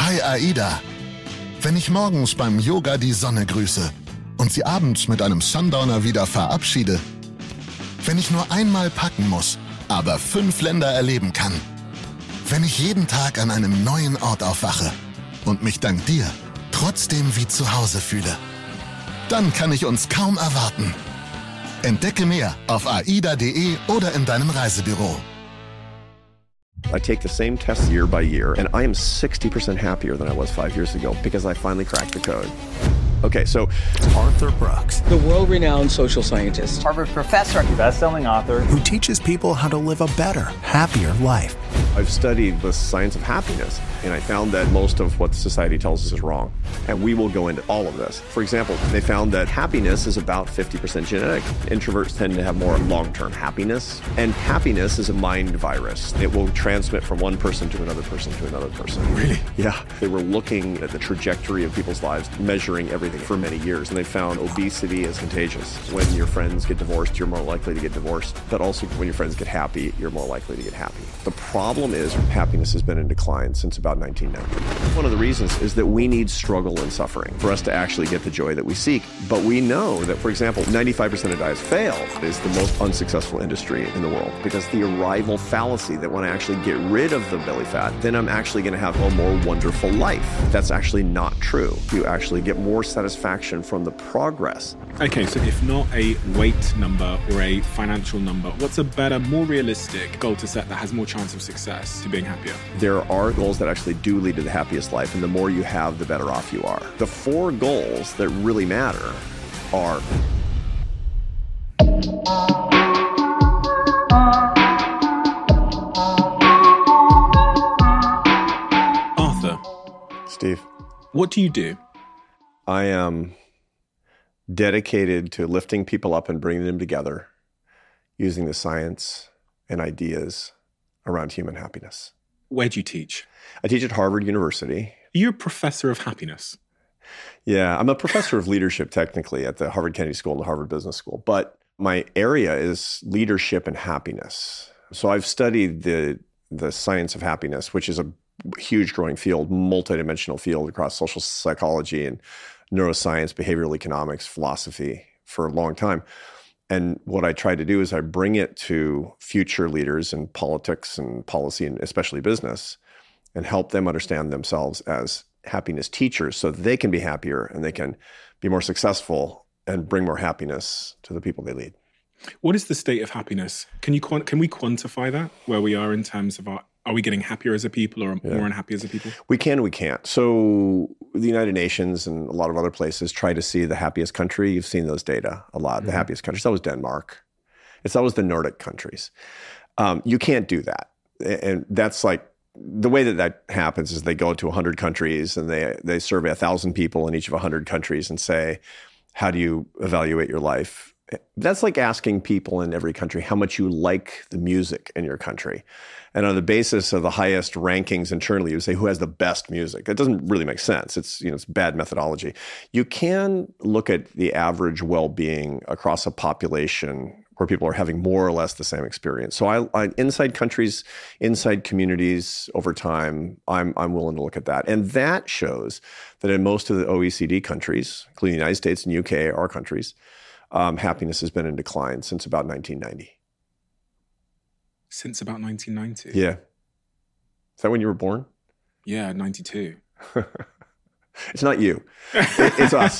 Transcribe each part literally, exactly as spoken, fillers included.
Hi Aida. Wenn ich morgens beim Yoga die Sonne grüße und sie abends mit einem Sundowner wieder verabschiede. Wenn ich nur einmal packen muss, aber fünf Länder erleben kann. Wenn ich jeden Tag an einem neuen Ort aufwache und mich dank dir trotzdem wie zu Hause fühle. Dann kann ich uns kaum erwarten. Entdecke mehr auf aida punkt de oder in deinem Reisebüro. I take the same tests year by year, and I am sixty percent happier than I was five years ago because I finally cracked the code. Okay, so Arthur Brooks, the world-renowned social scientist, Harvard professor, best-selling author, who teaches people how to live a better, happier life. I've studied the science of happiness, and I found that most of what society tells us is wrong. And we will go into all of this. For example, they found that happiness is about fifty percent genetic. Introverts tend to have more long-term happiness, and happiness is a mind virus. It will transmit from one person to another person to another person. Really? Yeah. They were looking at the trajectory of people's lives, measuring everything for many years, and they found obesity is contagious. When your friends get divorced, you're more likely to get divorced, but also when your friends get happy, you're more likely to get happy. The problem is happiness has been in decline since about nineteen ninety. One of the reasons is that we need struggle and suffering for us to actually get the joy that we seek. But we know that, for example, ninety-five percent of diets fail is the most unsuccessful industry in the world because the arrival fallacy that when I actually get rid of the belly fat, then I'm actually going to have a more wonderful life. That's actually not true. You actually get more satisfaction from the progress. Okay, so if not a weight number or a financial number, what's a better, more realistic goal to set that has more chance of success to being happier? There are goals that actually do lead to the happiest life, and the more you have, the better off you are. The four goals that really matter are Arthur. Steve. What do you do? I am dedicated to lifting people up and bringing them together using the science and ideas around human happiness. Where do you teach? I teach at Harvard University. Are you a professor of happiness? Yeah, I'm a professor of leadership technically at the Harvard Kennedy School and the Harvard Business School, but my area is leadership and happiness. So I've studied the the science of happiness, which is a huge growing field, multidimensional field across social psychology and neuroscience, behavioral economics, philosophy for a long time. And what I try to do is I bring it to future leaders in politics and policy, and especially business, and help them understand themselves as happiness teachers so they can be happier and they can be more successful and bring more happiness to the people they lead. What is the state of happiness? Can you can we quantify that, where we are in terms of our, are we getting happier as a people or Yeah. more unhappy as a people? We can, we can't. So the United Nations and a lot of other places try to see the happiest country. You've seen those data a lot. Mm-hmm. The happiest countries. That was Denmark. It's always the Nordic countries. Um, you can't do that. And that's like, the way that that happens is they go to one hundred countries and they they survey one thousand people in each of one hundred countries and say, how do you evaluate your life? That's like asking people in every country how much you like the music in your country. And on the basis of the highest rankings internally, you say who has the best music. That doesn't really make sense. It's, you know, it's bad methodology. You can look at the average well-being across a population where people are having more or less the same experience. So I, I inside countries, inside communities over time, I'm I'm willing to look at that. And that shows that in most of the O E C D countries, including the United States and U K, our countries, Um, happiness has been in decline since about nineteen ninety. Since about nineteen ninety? Yeah. Is that when you were born? Yeah, ninety-two. It's not you. It, it's us.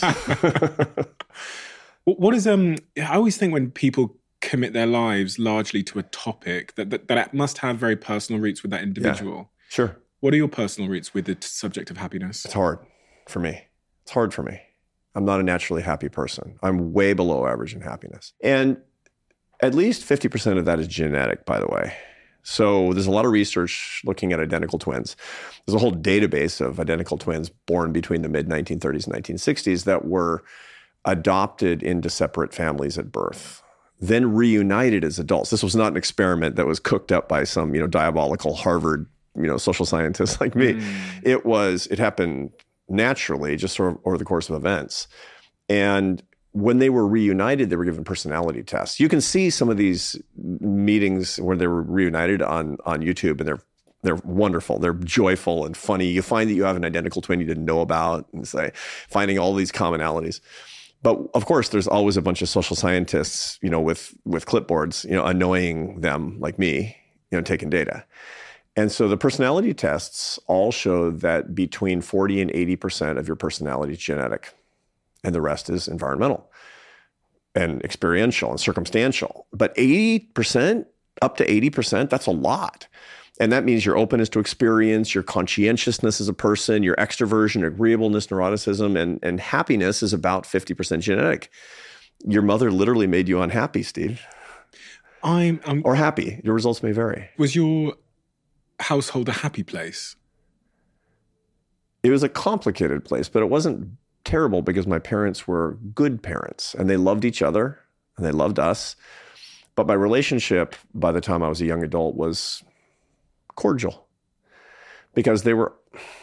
What is, um? I always think when people commit their lives largely to a topic, that, that, that must have very personal roots with that individual. Yeah, sure. What are your personal roots with the subject of happiness? It's hard for me. It's hard for me. I'm not a naturally happy person. I'm way below average in happiness. And at least fifty percent of that is genetic, by the way. So there's a lot of research looking at identical twins. There's a whole database of identical twins born between the mid nineteen thirties and nineteen sixties that were adopted into separate families at birth, then reunited as adults. This was not an experiment that was cooked up by some, you know, diabolical Harvard, you know, social scientist like me. Mm. It was, it happened naturally, just sort of over the course of events. And when they were reunited, they were given personality tests. You can see some of these meetings where they were reunited on, on YouTube, and they're They're wonderful. They're joyful and funny. You find that you have an identical twin you didn't know about, and say, finding all these commonalities. But of course, there's always a bunch of social scientists, you know, with with clipboards, you know, annoying them like me, you know, taking data. And so the personality tests all show that between forty and eighty percent of your personality is genetic, and the rest is environmental and experiential and circumstantial. But eighty percent, up to eighty percent, that's a lot. And that means your openness to experience, your conscientiousness as a person, your extroversion, agreeableness, neuroticism, and, and happiness is about fifty percent genetic. Your mother literally made you unhappy, Steve. I'm, I'm or happy. Your results may vary. Was your household a happy place? It was a complicated place, but it wasn't terrible because my parents were good parents and they loved each other and they loved us. But my relationship by the time I was a young adult was cordial because they were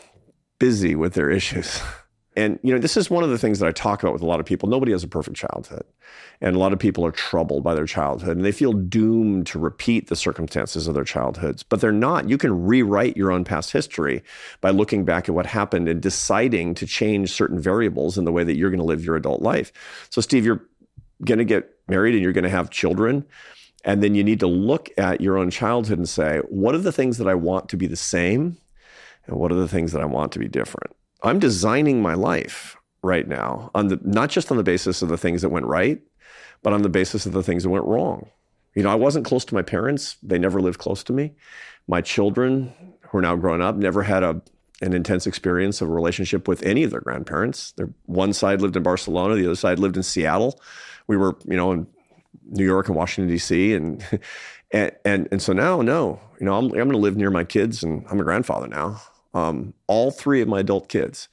busy with their issues. And, you know, this is one of the things that I talk about with a lot of people. Nobody has a perfect childhood. And a lot of people are troubled by their childhood and they feel doomed to repeat the circumstances of their childhoods, but they're not. You can rewrite your own past history by looking back at what happened and deciding to change certain variables in the way that you're going to live your adult life. So, Steve, you're going to get married and you're going to have children. And then you need to look at your own childhood and say, what are the things that I want to be the same? And what are the things that I want to be different? I'm designing my life right now on the not just on the basis of the things that went right, but on the basis of the things that went wrong. You know, I wasn't close to my parents. They never lived close to me. My children, who are now grown up, never had a an intense experience of a relationship with any of their grandparents. Their one side lived in Barcelona, the other side lived in Seattle. We were, you know, in New York and Washington, D C. And, and, and, and so now, no, you know, I'm, I'm going to live near my kids and I'm a grandfather now. Um, all three of my adult kids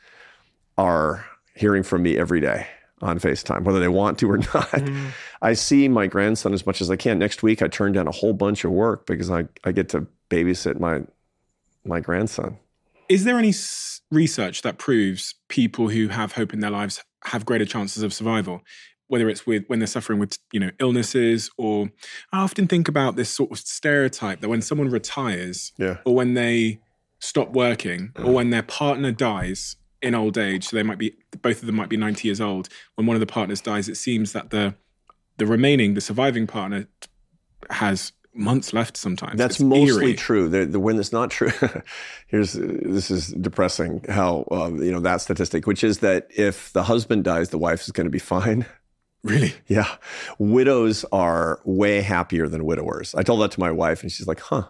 are hearing from me every day on FaceTime, whether they want to or not. Mm-hmm. I see my grandson as much as I can. Next week, I turn down a whole bunch of work because I, I get to babysit my, my grandson. Is there any s- research that proves people who have hope in their lives have greater chances of survival? Whether it's with when they're suffering with, you know, illnesses, or I often think about this sort of stereotype that when someone retires, yeah. or when they stop working, or when their partner dies in old age, so they might be, both of them might be ninety years old. When one of the partners dies, it seems that the the remaining, the surviving partner has months left sometimes. That's it's mostly eerie. true. The, the, when it's not true, here's this is depressing how, um, you know, that statistic, which is that if the husband dies, the wife is going to be fine. Really? Yeah. Widows are way happier than widowers. I told that to my wife and she's like, huh.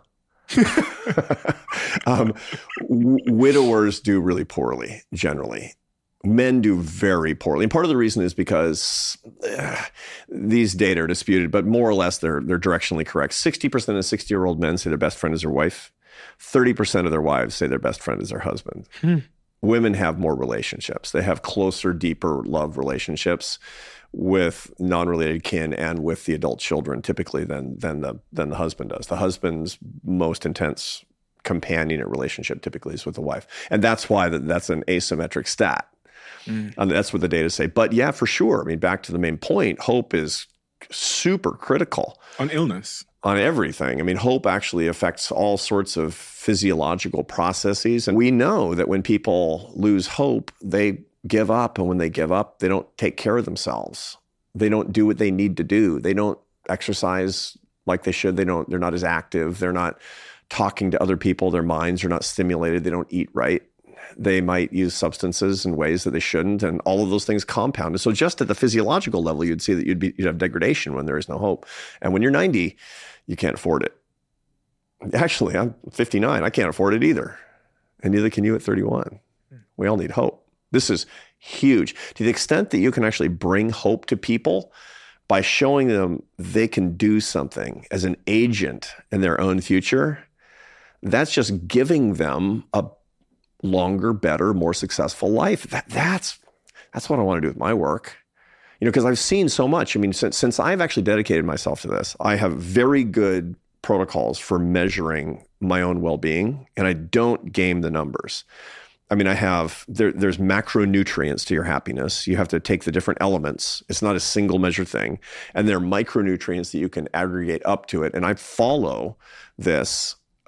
um, w- widowers do really poorly, generally. Men do very poorly. And part of the reason is because uh, these data are disputed, but more or less they're they're directionally correct. sixty percent of sixty-year-old men say their best friend is their wife. thirty percent of their wives say their best friend is their husband. Hmm. Women have more relationships. They have closer, deeper love relationships with non-related kin and with the adult children typically than than the than the husband does. The husband's most intense companionate relationship typically is with the wife. And that's why that, that's an asymmetric stat. Mm. And that's what the data say. But yeah, for sure. I mean, back to the main point, hope is super critical. On illness. On everything. I mean, hope actually affects all sorts of physiological processes. And we know that when people lose hope, they give up. And when they give up, they don't take care of themselves. They don't do what they need to do. They don't exercise like they should. They don't, they're not as active. They're not talking to other people. Their minds are not stimulated. They don't eat right. They might use substances in ways that they shouldn't. And all of those things compound. And so just at the physiological level, you'd see that you'd be, you'd have degradation when there is no hope. And when you're ninety, you can't afford it. Actually, I'm fifty-nine. I can't afford it either. And neither can you at thirty-one. We all need hope. This is huge. To the extent that you can actually bring hope to people by showing them they can do something as an agent in their own future, that's just giving them a longer, better, more successful life. That, that's, that's what I want to do with my work. You know, because I've seen so much. I mean, since, since I've actually dedicated myself to this, I have very good protocols for measuring my own well-being, and I don't game the numbers. I mean, I have, there, there's macronutrients to your happiness. You have to take the different elements. It's not a single measure thing. And there are micronutrients that you can aggregate up to it. And I follow this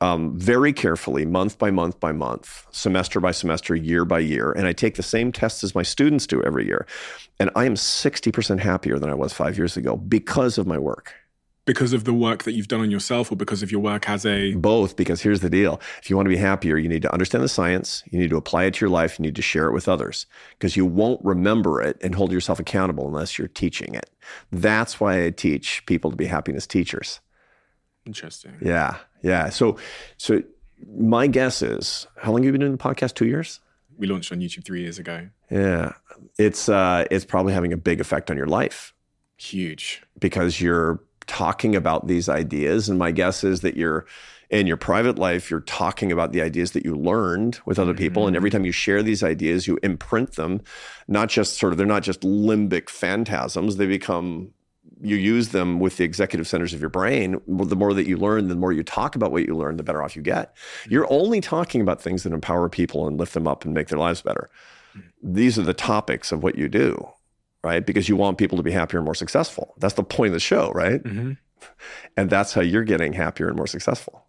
um, very carefully, month by month by month, semester by semester, year by year. And I take the same tests as my students do every year. And I am sixty percent happier than I was five years ago because of my work. Because of the work that you've done on yourself, or because of your work as a... Both, because here's the deal. If you want to be happier, you need to understand the science, you need to apply it to your life, you need to share it with others, because you won't remember it and hold yourself accountable unless you're teaching it. That's why I teach people to be happiness teachers. Interesting. Yeah, yeah. So, so my guess is, how long have you been doing the podcast? Two years? We launched on YouTube three years ago. Yeah. It's, uh, it's probably having a big effect on your life. Huge. Because you're talking about these ideas. And my guess is that you're in your private life, you're talking about the ideas that you learned with other people. Mm-hmm. And every time you share these ideas, you imprint them, not just sort of, they're not just limbic phantasms. They become, you use them with the executive centers of your brain. The more that you learn, the more you talk about what you learn, the better off you get. Mm-hmm. You're only talking about things that empower people and lift them up and make their lives better. Mm-hmm. These are the topics of what you do. Right? Because you want people to be happier and more successful. That's the point of the show, right? Mm-hmm. And that's how you're getting happier and more successful.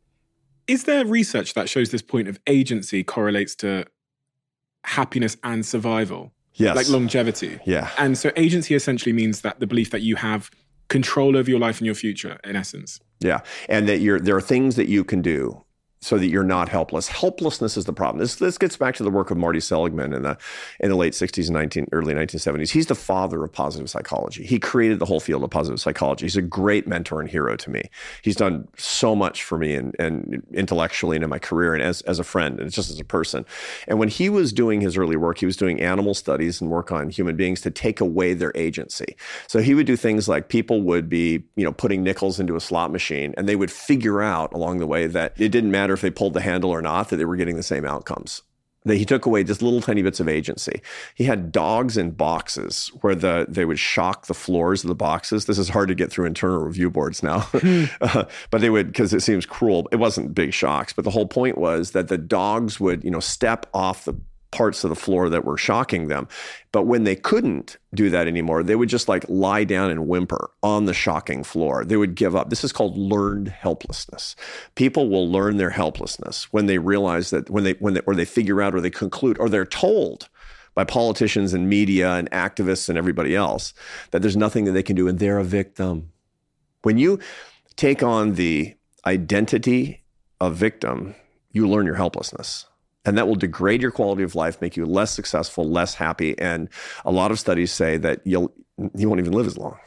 Is there research that shows this point of agency correlates to happiness and survival? Yes. Like longevity? Yeah. And so agency essentially means that the belief that you have control over your life and your future, in essence. Yeah. And that you're there are things that you can do so that you're not helpless. Helplessness is the problem. This this gets back to the work of Marty Seligman in the in the late sixties and nineteen, early nineteen seventies. He's the father of positive psychology. He created the whole field of positive psychology. He's a great mentor and hero to me. He's done so much for me and, and intellectually and in my career and as, as a friend and just as a person. And when he was doing his early work, he was doing animal studies and work on human beings to take away their agency. So he would do things like people would be, you know, putting nickels into a slot machine, and they would figure out along the way that it didn't matter if they pulled the handle or not, that they were getting the same outcomes. That he took away just little tiny bits of agency. He had dogs in boxes where the they would shock the floors of the boxes. This is hard to get through internal review boards now. uh, but they would, because it seems cruel. It wasn't big shocks, but the whole point was that the dogs would, you know, step off the parts of the floor that were shocking them. But when they couldn't do that anymore, they would just like lie down and whimper on the shocking floor. They would give up. This is called learned helplessness. People will learn their helplessness when they realize that when they, when they, or they figure out, or they conclude, or they're told by politicians and media and activists and everybody else that there's nothing that they can do and they're a victim. When you take on the identity of victim, you learn your helplessness. And that will degrade your quality of life, make you less successful, less happy. And a lot of studies say that you'll, you won't even live as long.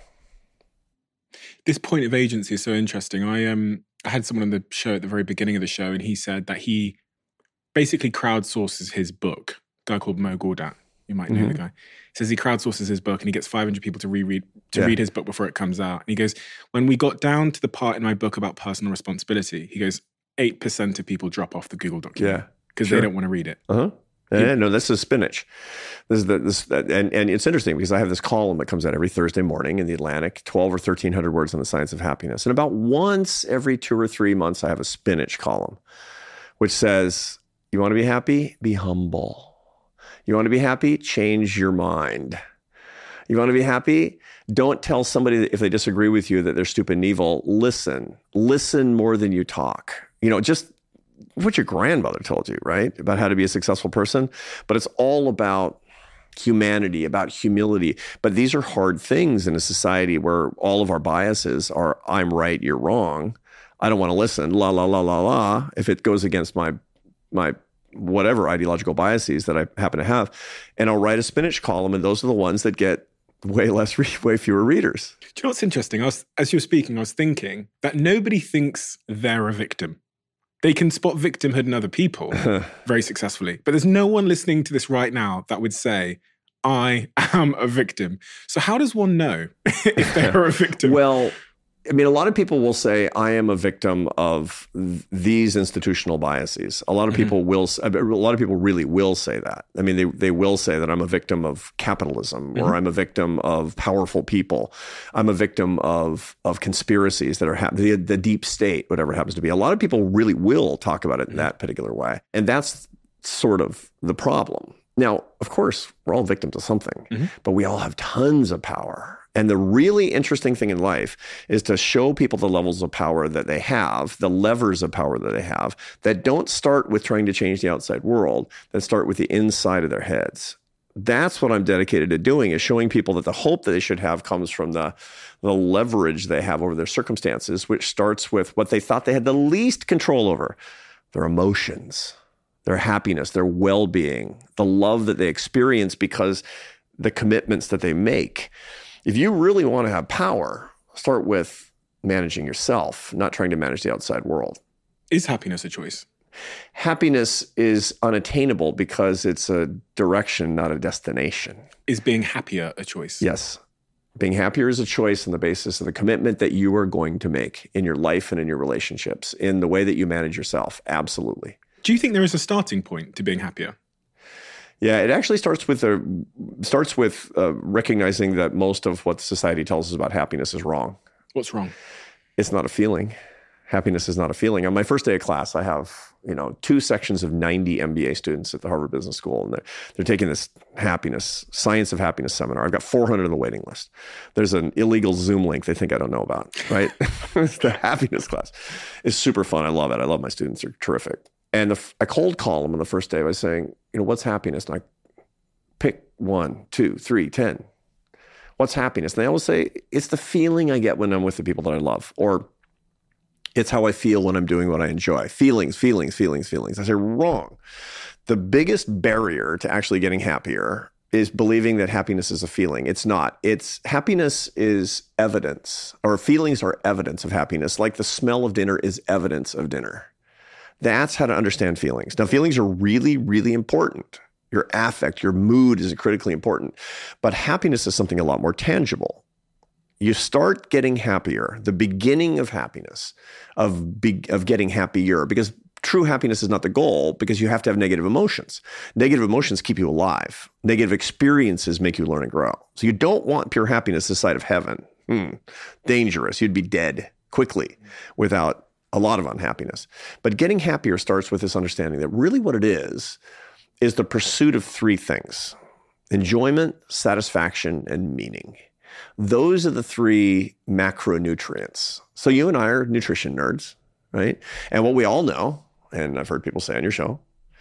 This point of agency is so interesting. I um I had someone on the show at the very beginning of the show, and he said that he basically crowdsources his book, a guy called Mo Gawdat. You might know mm-hmm. the guy. He says he crowdsources his book and he gets five hundred people to reread to yeah. read his book before it comes out. And he goes, when we got down to the part in my book about personal responsibility, he goes, eight percent of people drop off the Google document. Yeah. Because sure. they don't want to read it. Uh-huh. Yeah, no, this is spinach. This is the this and and it's interesting because I have this column that comes out every Thursday morning in the Atlantic, twelve or thirteen hundred words on the science of happiness, and about once every two or three months, I have a spinach column, which says, "You want to be happy? Be humble. You want to be happy? Change your mind. You want to be happy? Don't tell somebody that if they disagree with you that they're stupid and evil. Listen, listen more than you talk. You know, just." What your grandmother told you, right? About how to be a successful person. But it's all about humanity, about humility. But these are hard things in a society where all of our biases are, I'm right, you're wrong. I don't want to listen, la, la, la, la, la. If it goes against my, my whatever ideological biases that I happen to have. And I'll write a spinach column, and those are the ones that get way less, way fewer readers. Do you know what's interesting? I was, as you were speaking, I was thinking that nobody thinks they're a victim. They can spot victimhood in other people very successfully. But there's no one listening to this right now that would say, I am a victim. So how does one know if they're a victim? Well, I mean, a lot of people will say, I am a victim of th- these institutional biases. A lot of mm-hmm. people will, a lot of people really will say that. I mean, they, they will say that I'm a victim of capitalism, mm-hmm. or I'm a victim of powerful people. I'm a victim of, of conspiracies that are happening, the, the deep state, whatever it happens to be. A lot of people really will talk about it in mm-hmm. that particular way. And that's sort of the problem. Now, of course, we're all victims of something, mm-hmm. but we all have tons of power. And the really interesting thing in life is to show people the levels of power that they have, the levers of power that they have, that don't start with trying to change the outside world, that start with the inside of their heads. That's what I'm dedicated to doing, is showing people that the hope that they should have comes from the, the leverage they have over their circumstances, which starts with what they thought they had the least control over, their emotions, their happiness, their well-being, the love that they experience because the commitments that they make. If you really want to have power, start with managing yourself, not trying to manage the outside world. Is happiness a choice? Happiness is unattainable because it's a direction, not a destination. Is being happier a choice? Yes. Being happier is a choice on the basis of the commitment that you are going to make in your life and in your relationships, in the way that you manage yourself. Absolutely. Do you think there is a starting point to being happier? Yeah, it actually starts with a starts with uh, recognizing that most of what society tells us about happiness is wrong. What's wrong? It's not a feeling. Happiness is not a feeling. On my first day of class, I have, you know, two sections of ninety M B A students at the Harvard Business School, and they're, they're taking this happiness, science of happiness seminar. I've got four hundred on the waiting list. There's an illegal Zoom link they think I don't know about, right? It's the happiness class. It's super fun. I love it. I love my students. They're terrific. And the, I cold call them on the first day by saying, you know, what's happiness? And I pick one, two, three, ten. What's happiness? And they always say, it's the feeling I get when I'm with the people that I love, or it's how I feel when I'm doing what I enjoy. Feelings, feelings, feelings, feelings. I say, wrong. The biggest barrier to actually getting happier is believing that happiness is a feeling. It's not. It's happiness is evidence, or feelings are evidence of happiness, like the smell of dinner is evidence of dinner. That's how to understand feelings. Now, feelings are really, really important. Your affect, your mood is critically important. But happiness is something a lot more tangible. You start getting happier, the beginning of happiness, of, be, of getting happier, because true happiness is not the goal, because you have to have negative emotions. Negative emotions keep you alive. Negative experiences make you learn and grow. So you don't want pure happiness this side of heaven. Hmm. Dangerous. You'd be dead quickly without a lot of unhappiness. But getting happier starts with this understanding that really what it is, is the pursuit of three things: enjoyment, satisfaction, and meaning. Those are the three macronutrients. So you and I are nutrition nerds, right? And what we all know, and I've heard people say on your show,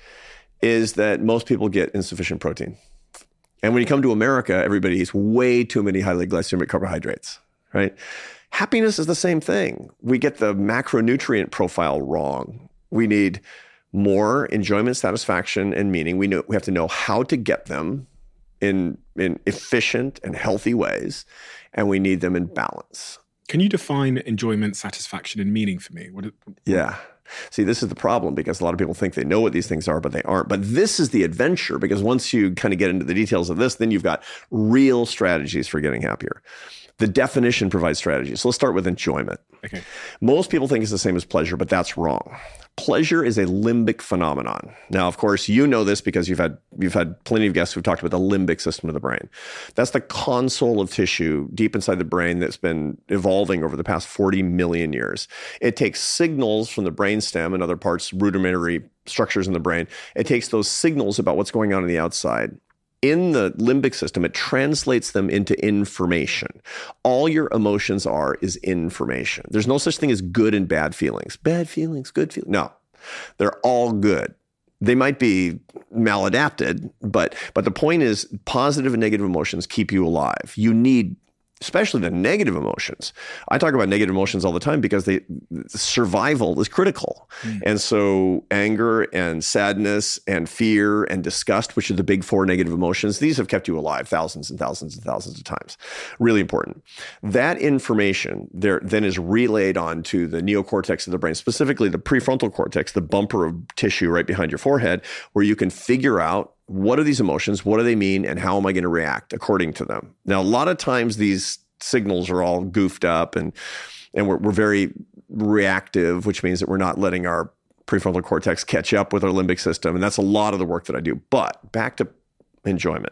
is that most people get insufficient protein. And when you come to America, everybody eats way too many highly glycemic carbohydrates, right? Happiness is the same thing. We get the macronutrient profile wrong. We need more enjoyment, satisfaction, and meaning. We know we have to know how to get them in, in efficient and healthy ways, and we need them in balance. Can you define enjoyment, satisfaction, and meaning for me? What? Yeah. See, this is the problem, because a lot of people think they know what these things are, but they aren't. But this is the adventure, because once you kind of get into the details of this, then you've got real strategies for getting happier. The definition provides strategies. So let's start with enjoyment. Okay. Most people think it's the same as pleasure, but that's wrong. Pleasure is a limbic phenomenon. Now, of course, you know this because you've had you've had plenty of guests who've talked about the limbic system of the brain. That's the console of tissue deep inside the brain that's been evolving over the past forty million years. It takes signals from the brainstem and other parts, rudimentary structures in the brain. It takes those signals about what's going on in the outside. In the limbic system, it translates them into information. All your emotions are is information. There's no such thing as good and bad feelings. Bad feelings, good feelings. No, they're all good. They might be maladapted, but but the point is positive and negative emotions keep you alive. You need, especially the negative emotions. I talk about negative emotions all the time because they survival is critical. Mm. And so anger and sadness and fear and disgust, which are the big four negative emotions, these have kept you alive thousands and thousands and thousands of times. Really important. That information there then is relayed onto the neocortex of the brain, specifically the prefrontal cortex, the bumper of tissue right behind your forehead, where you can figure out, what are these emotions? What do they mean? And how am I going to react according to them? Now, a lot of times these signals are all goofed up and, and we're, we're very reactive, which means that we're not letting our prefrontal cortex catch up with our limbic system. And that's a lot of the work that I do. But back to enjoyment.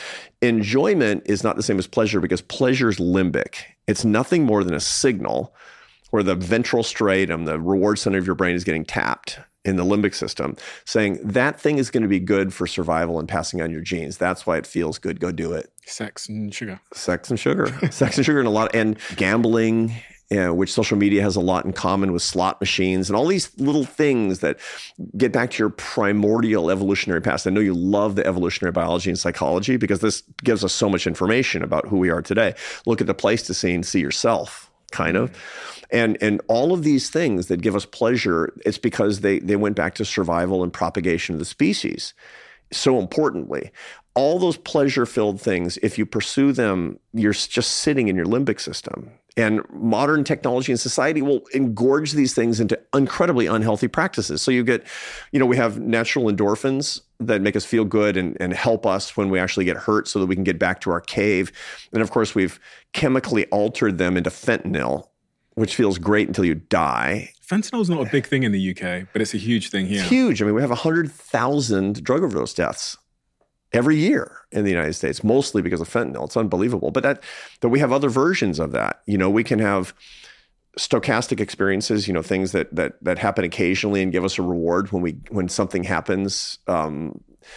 Enjoyment is not the same as pleasure, because pleasure is limbic. It's nothing more than a signal where the ventral striatum, the reward center of your brain, is getting tapped. in the limbic system, saying that thing is going to be good for survival and passing on your genes. That's why it feels good. Go do it. Sex and sugar. Sex and sugar. Sex and sugar and a lot, and gambling, you know, which social media has a lot in common with slot machines and all these little things that get back to your primordial evolutionary past. I know you love the evolutionary biology and psychology because this gives us so much information about who we are today. Look at the Pleistocene, see yourself, kind of. And and all of these things that give us pleasure, it's because they they went back to survival and propagation of the species. So importantly, all those pleasure-filled things, if you pursue them, you're just sitting in your limbic system. And modern technology and society will engorge these things into incredibly unhealthy practices. So you get, you know, we have natural endorphins that make us feel good and, and help us when we actually get hurt so that we can get back to our cave. And of course, we've chemically altered them into fentanyl, which feels great until you die. Fentanyl is not a big thing in the U K, but it's a huge thing here. It's huge. I mean, we have one hundred thousand drug overdose deaths every year in the United States, mostly because of fentanyl. It's unbelievable. But that, but we have other versions of that. You know, we can have stochastic experiences, you know, things that that that happen occasionally and give us a reward when we when something happens, um,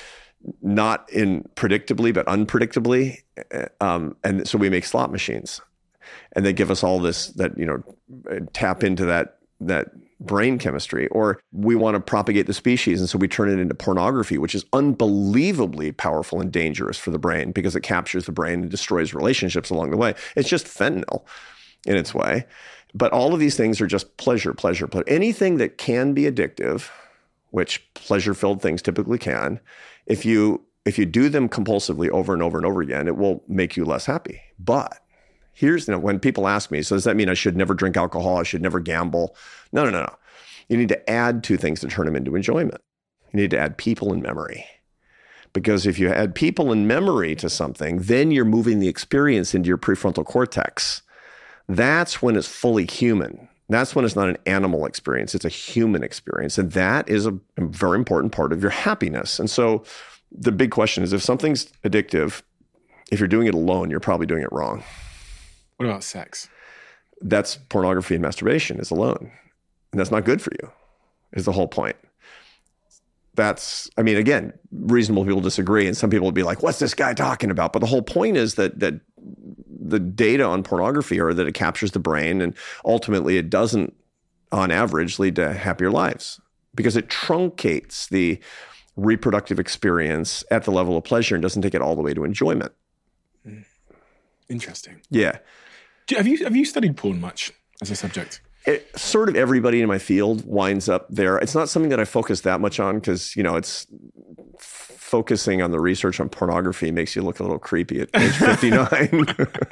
not in predictably, but unpredictably. Um, and so we make slot machines. And they give us all this that, you know, tap into that that brain chemistry. Or we want to propagate the species, and so we turn it into pornography, which is unbelievably powerful and dangerous for the brain because it captures the brain and destroys relationships along the way. It's just fentanyl in its way. But all of these things are just pleasure, pleasure, pleasure. Anything that can be addictive, which pleasure-filled things typically can, if you if you do them compulsively over and over and over again, it will make you less happy. But here's, you know, when people ask me, so does that mean I should never drink alcohol? I should never gamble? No, no, no, no. You need to add two things to turn them into enjoyment. You need to add people and memory. Because if you add people and memory to something, then you're moving the experience into your prefrontal cortex. That's when it's fully human. That's when it's not an animal experience. It's a human experience. And that is a, a very important part of your happiness. And so the big question is, if something's addictive, if you're doing it alone, you're probably doing it wrong. What about sex? That's pornography and masturbation is alone. And that's not good for you, is the whole point. That's, I mean, again, reasonable people disagree. And some people would be like, what's this guy talking about? But the whole point is that that the data on pornography are that it captures the brain, and ultimately it doesn't, on average, lead to happier lives because it truncates the reproductive experience at the level of pleasure and doesn't take it all the way to enjoyment. Interesting. Yeah. Have you have you studied porn much as a subject? It, sort of everybody in my field winds up there. It's not something that I focus that much on because, you know, it's f- focusing on the research on pornography makes you look a little creepy at age fifty-nine.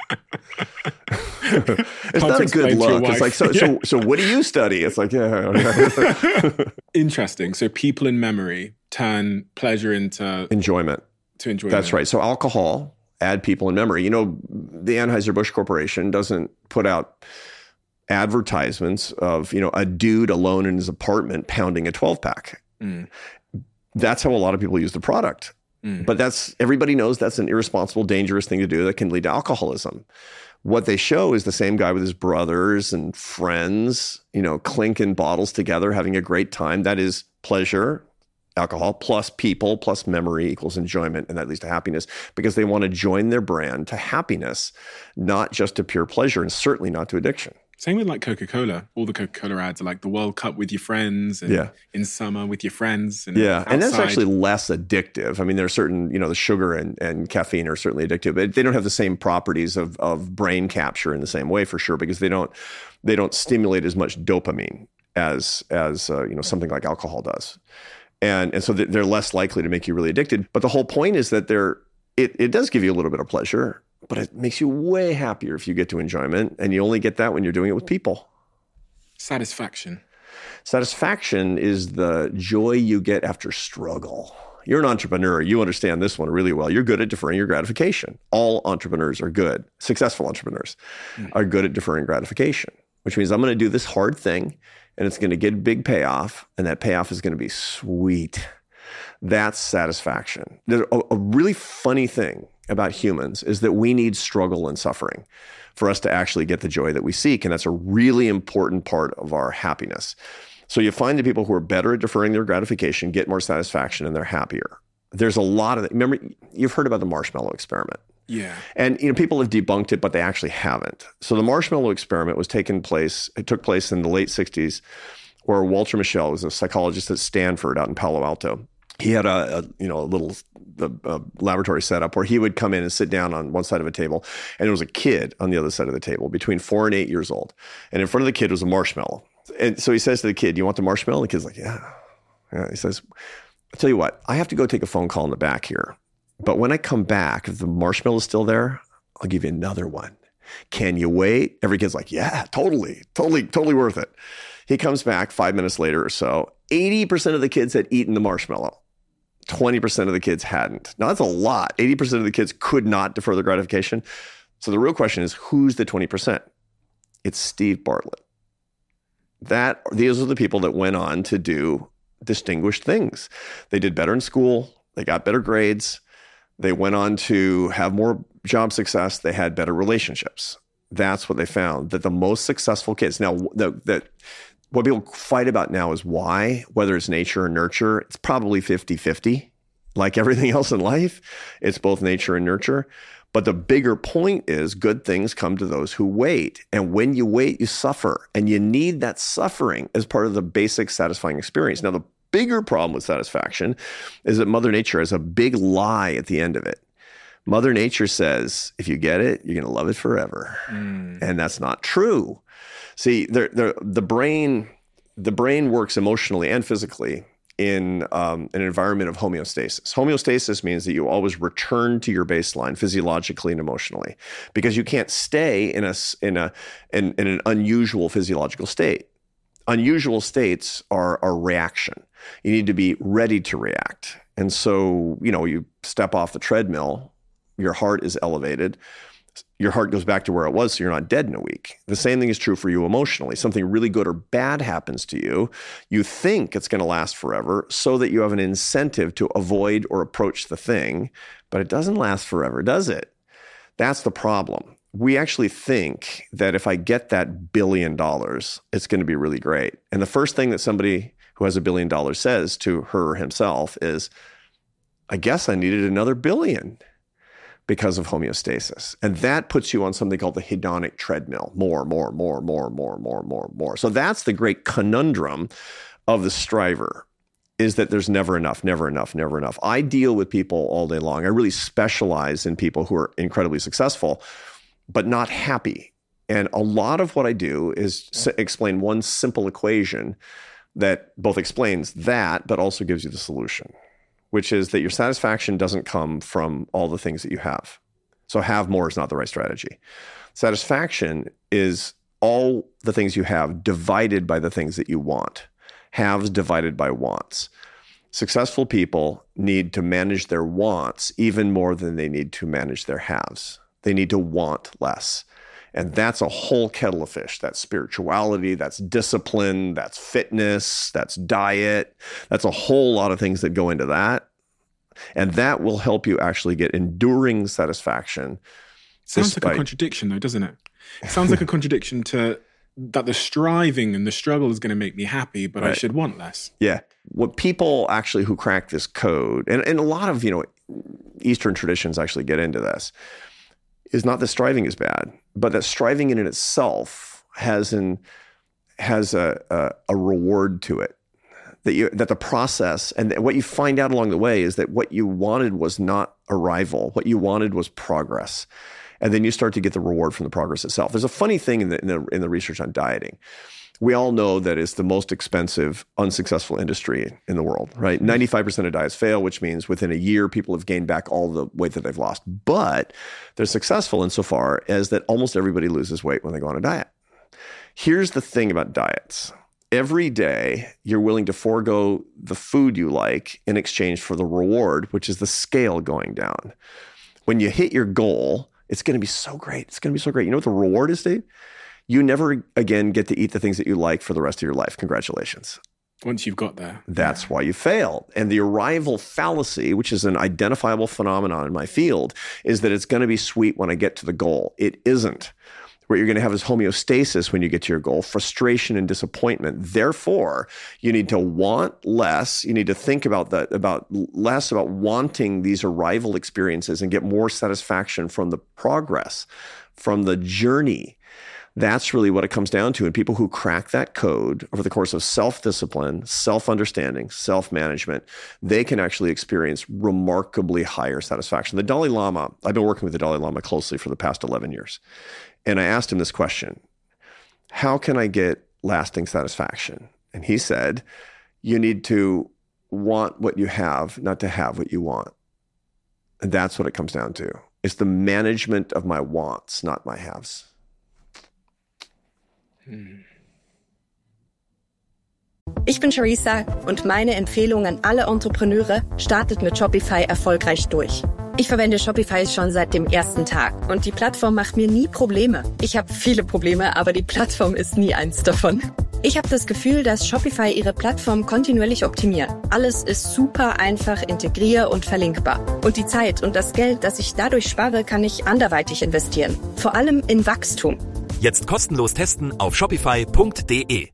It's not a good look. It's like, so, yeah. so, so what do you study? It's like, yeah. Interesting. So people in memory turn pleasure into enjoyment. To enjoyment. That's right. So alcohol, add people in memory. You know, the Anheuser-Busch Corporation doesn't put out advertisements of, you know, a dude alone in his apartment pounding a twelve pack. Mm. That's how a lot of people use the product. Mm. But that's, everybody knows that's an irresponsible, dangerous thing to do that can lead to alcoholism. What they show is the same guy with his brothers and friends, you know, clinking bottles together, having a great time. That is pleasure. Alcohol plus people plus memory equals enjoyment, and that leads to happiness because they want to join their brand to happiness, not just to pure pleasure, and certainly not to addiction. Same with like Coca-Cola. All the Coca-Cola ads are like the World Cup with your friends, and yeah. in summer with your friends. And yeah, outside. And that's actually less addictive. I mean, there are certain, you know, the sugar and, and caffeine are certainly addictive, but they don't have the same properties of of brain capture in the same way, for sure, because they don't they don't stimulate as much dopamine as as uh, you know, something like alcohol does. And and so they're less likely to make you really addicted. But the whole point is that they're it, it does give you a little bit of pleasure, but it makes you way happier if you get to enjoyment. And you only get that when you're doing it with people. Satisfaction. Satisfaction is the joy you get after struggle. You're an entrepreneur. You understand this one really well. You're good at deferring your gratification. All entrepreneurs are good. Successful entrepreneurs mm. are good at deferring gratification, which means I'm going to do this hard thing, and it's going to get a big payoff, and that payoff is going to be sweet. That's satisfaction. There's a, a really funny thing about humans is that we need struggle and suffering for us to actually get the joy that we seek, and that's a really important part of our happiness. So you find the people who are better at deferring their gratification get more satisfaction and they're happier. There's a lot of, remember, you've heard about the marshmallow experiment. Yeah. And, you know, people have debunked it, but they actually haven't. So the marshmallow experiment was taking place, it took place in the late sixties, where Walter Mischel was a psychologist at Stanford out in Palo Alto. He had a, a you know, a little a, a laboratory setup where he would come in and sit down on one side of a table, and there was a kid on the other side of the table between four and eight years old. And in front of the kid was a marshmallow. And so he says to the kid, "Do you want the marshmallow?" And the kid's like, yeah. yeah. He says, "I'll tell you what, I have to go take a phone call in the back here. But when I come back, if the marshmallow is still there, I'll give you another one. Can you wait?" Every kid's like, "Yeah, totally, totally, totally worth it." He comes back five minutes later or so. eighty percent of the kids had eaten the marshmallow. twenty percent of the kids hadn't. Now, that's a lot. eighty percent of the kids could not defer their gratification. So the real question is, who's the twenty percent? It's Steve Bartlett. That, these are the people that went on to do distinguished things. They did better in school. They got better grades. They went on to have more job success. They had better relationships. That's what they found, that the most successful kids. Now, the, the, what people fight about now is why, whether it's nature or nurture. It's probably fifty-fifty. Like everything else in life, it's both nature and nurture. But the bigger point is good things come to those who wait. And when you wait, you suffer. And you need that suffering as part of the basic satisfying experience. Now, the bigger problem with satisfaction is that Mother Nature has a big lie at the end of it. Mother Nature says, if you get it, you're going to love it forever. Mm. And that's not true. See, they're, they're, the brain, the brain works emotionally and physically in um, an environment of homeostasis. Homeostasis means that you always return to your baseline physiologically and emotionally, because you can't stay in a in a in, in an unusual physiological state. Unusual states are a reaction. You need to be ready to react. And so, you know, you step off the treadmill, your heart is elevated. Your heart goes back to where it was, so you're not dead in a week. The same thing is true for you emotionally. Something really good or bad happens to you. You think it's going to last forever so that you have an incentive to avoid or approach the thing, but it doesn't last forever, does it? That's the problem. We actually think that if I get that billion dollars, it's going to be really great. And the first thing that somebody who has a billion dollars says to her or himself is, I guess I needed another billion. Because of homeostasis. And that puts you on something called the hedonic treadmill. More, more, more, more, more, more, more, more. So that's the great conundrum of the striver, is that there's never enough, never enough, never enough. I deal with people all day long. I really specialize in people who are incredibly successful, but not happy. And a lot of what I do is s- explain one simple equation that both explains that, but also gives you the solution, which is that your satisfaction doesn't come from all the things that you have. So have more is not the right strategy. Satisfaction is all the things you have divided by the things that you want. Haves divided by wants. Successful people need to manage their wants even more than they need to manage their haves. They need to want less. And that's a whole kettle of fish. That's spirituality, that's discipline, that's fitness, that's diet. That's a whole lot of things that go into that. And that will help you actually get enduring satisfaction. Sounds despite... like a contradiction though, doesn't it? It sounds like a contradiction to that the striving and the struggle is going to make me happy, but right. I should want less. Yeah. What people actually who crack this code, and, and a lot of, you know, Eastern traditions actually get into this, is not that striving is bad, but that striving in itself has an has a, a, a reward to it. That you that the process and what you find out along the way is that what you wanted was not arrival. What you wanted was progress, and then you start to get the reward from the progress itself. There's a funny thing in the in the, in the research on dieting. We all know that it's the most expensive, unsuccessful industry in the world, right? ninety-five percent of diets fail, which means within a year, people have gained back all the weight that they've lost. But they're successful insofar as that almost everybody loses weight when they go on a diet. Here's the thing about diets. Every day, you're willing to forego the food you like in exchange for the reward, which is the scale going down. When you hit your goal, it's going to be so great. It's going to be so great. You know what the reward is, Dave? You never again get to eat the things that you like for the rest of your life. Congratulations. Once you've got there. That's yeah. why you failed. And the arrival fallacy, which is an identifiable phenomenon in my field, is that it's going to be sweet when I get to the goal. It isn't. What you're going to have is homeostasis when you get to your goal, frustration and disappointment. Therefore, you need to want less. You need to think about that, about less about wanting these arrival experiences and get more satisfaction from the progress, from the journey. That's really what it comes down to. And people who crack that code over the course of self-discipline, self-understanding, self-management, they can actually experience remarkably higher satisfaction. The Dalai Lama, I've been working with the Dalai Lama closely for the past eleven years. And I asked him this question: how can I get lasting satisfaction? And he said, you need to want what you have, not to have what you want. And that's what it comes down to. It's the management of my wants, not my haves. Ich bin Charissa und meine Empfehlung an alle Entrepreneure: startet mit Shopify erfolgreich durch. Ich verwende Shopify schon seit dem ersten Tag und die Plattform macht mir nie Probleme. Ich habe viele Probleme, aber die Plattform ist nie eins davon. Ich habe das Gefühl, dass Shopify ihre Plattform kontinuierlich optimiert. Alles ist super einfach integrier- und verlinkbar. Und die Zeit und das Geld, das ich dadurch spare, kann ich anderweitig investieren. Vor allem in Wachstum. Jetzt kostenlos testen auf shopify punkt de.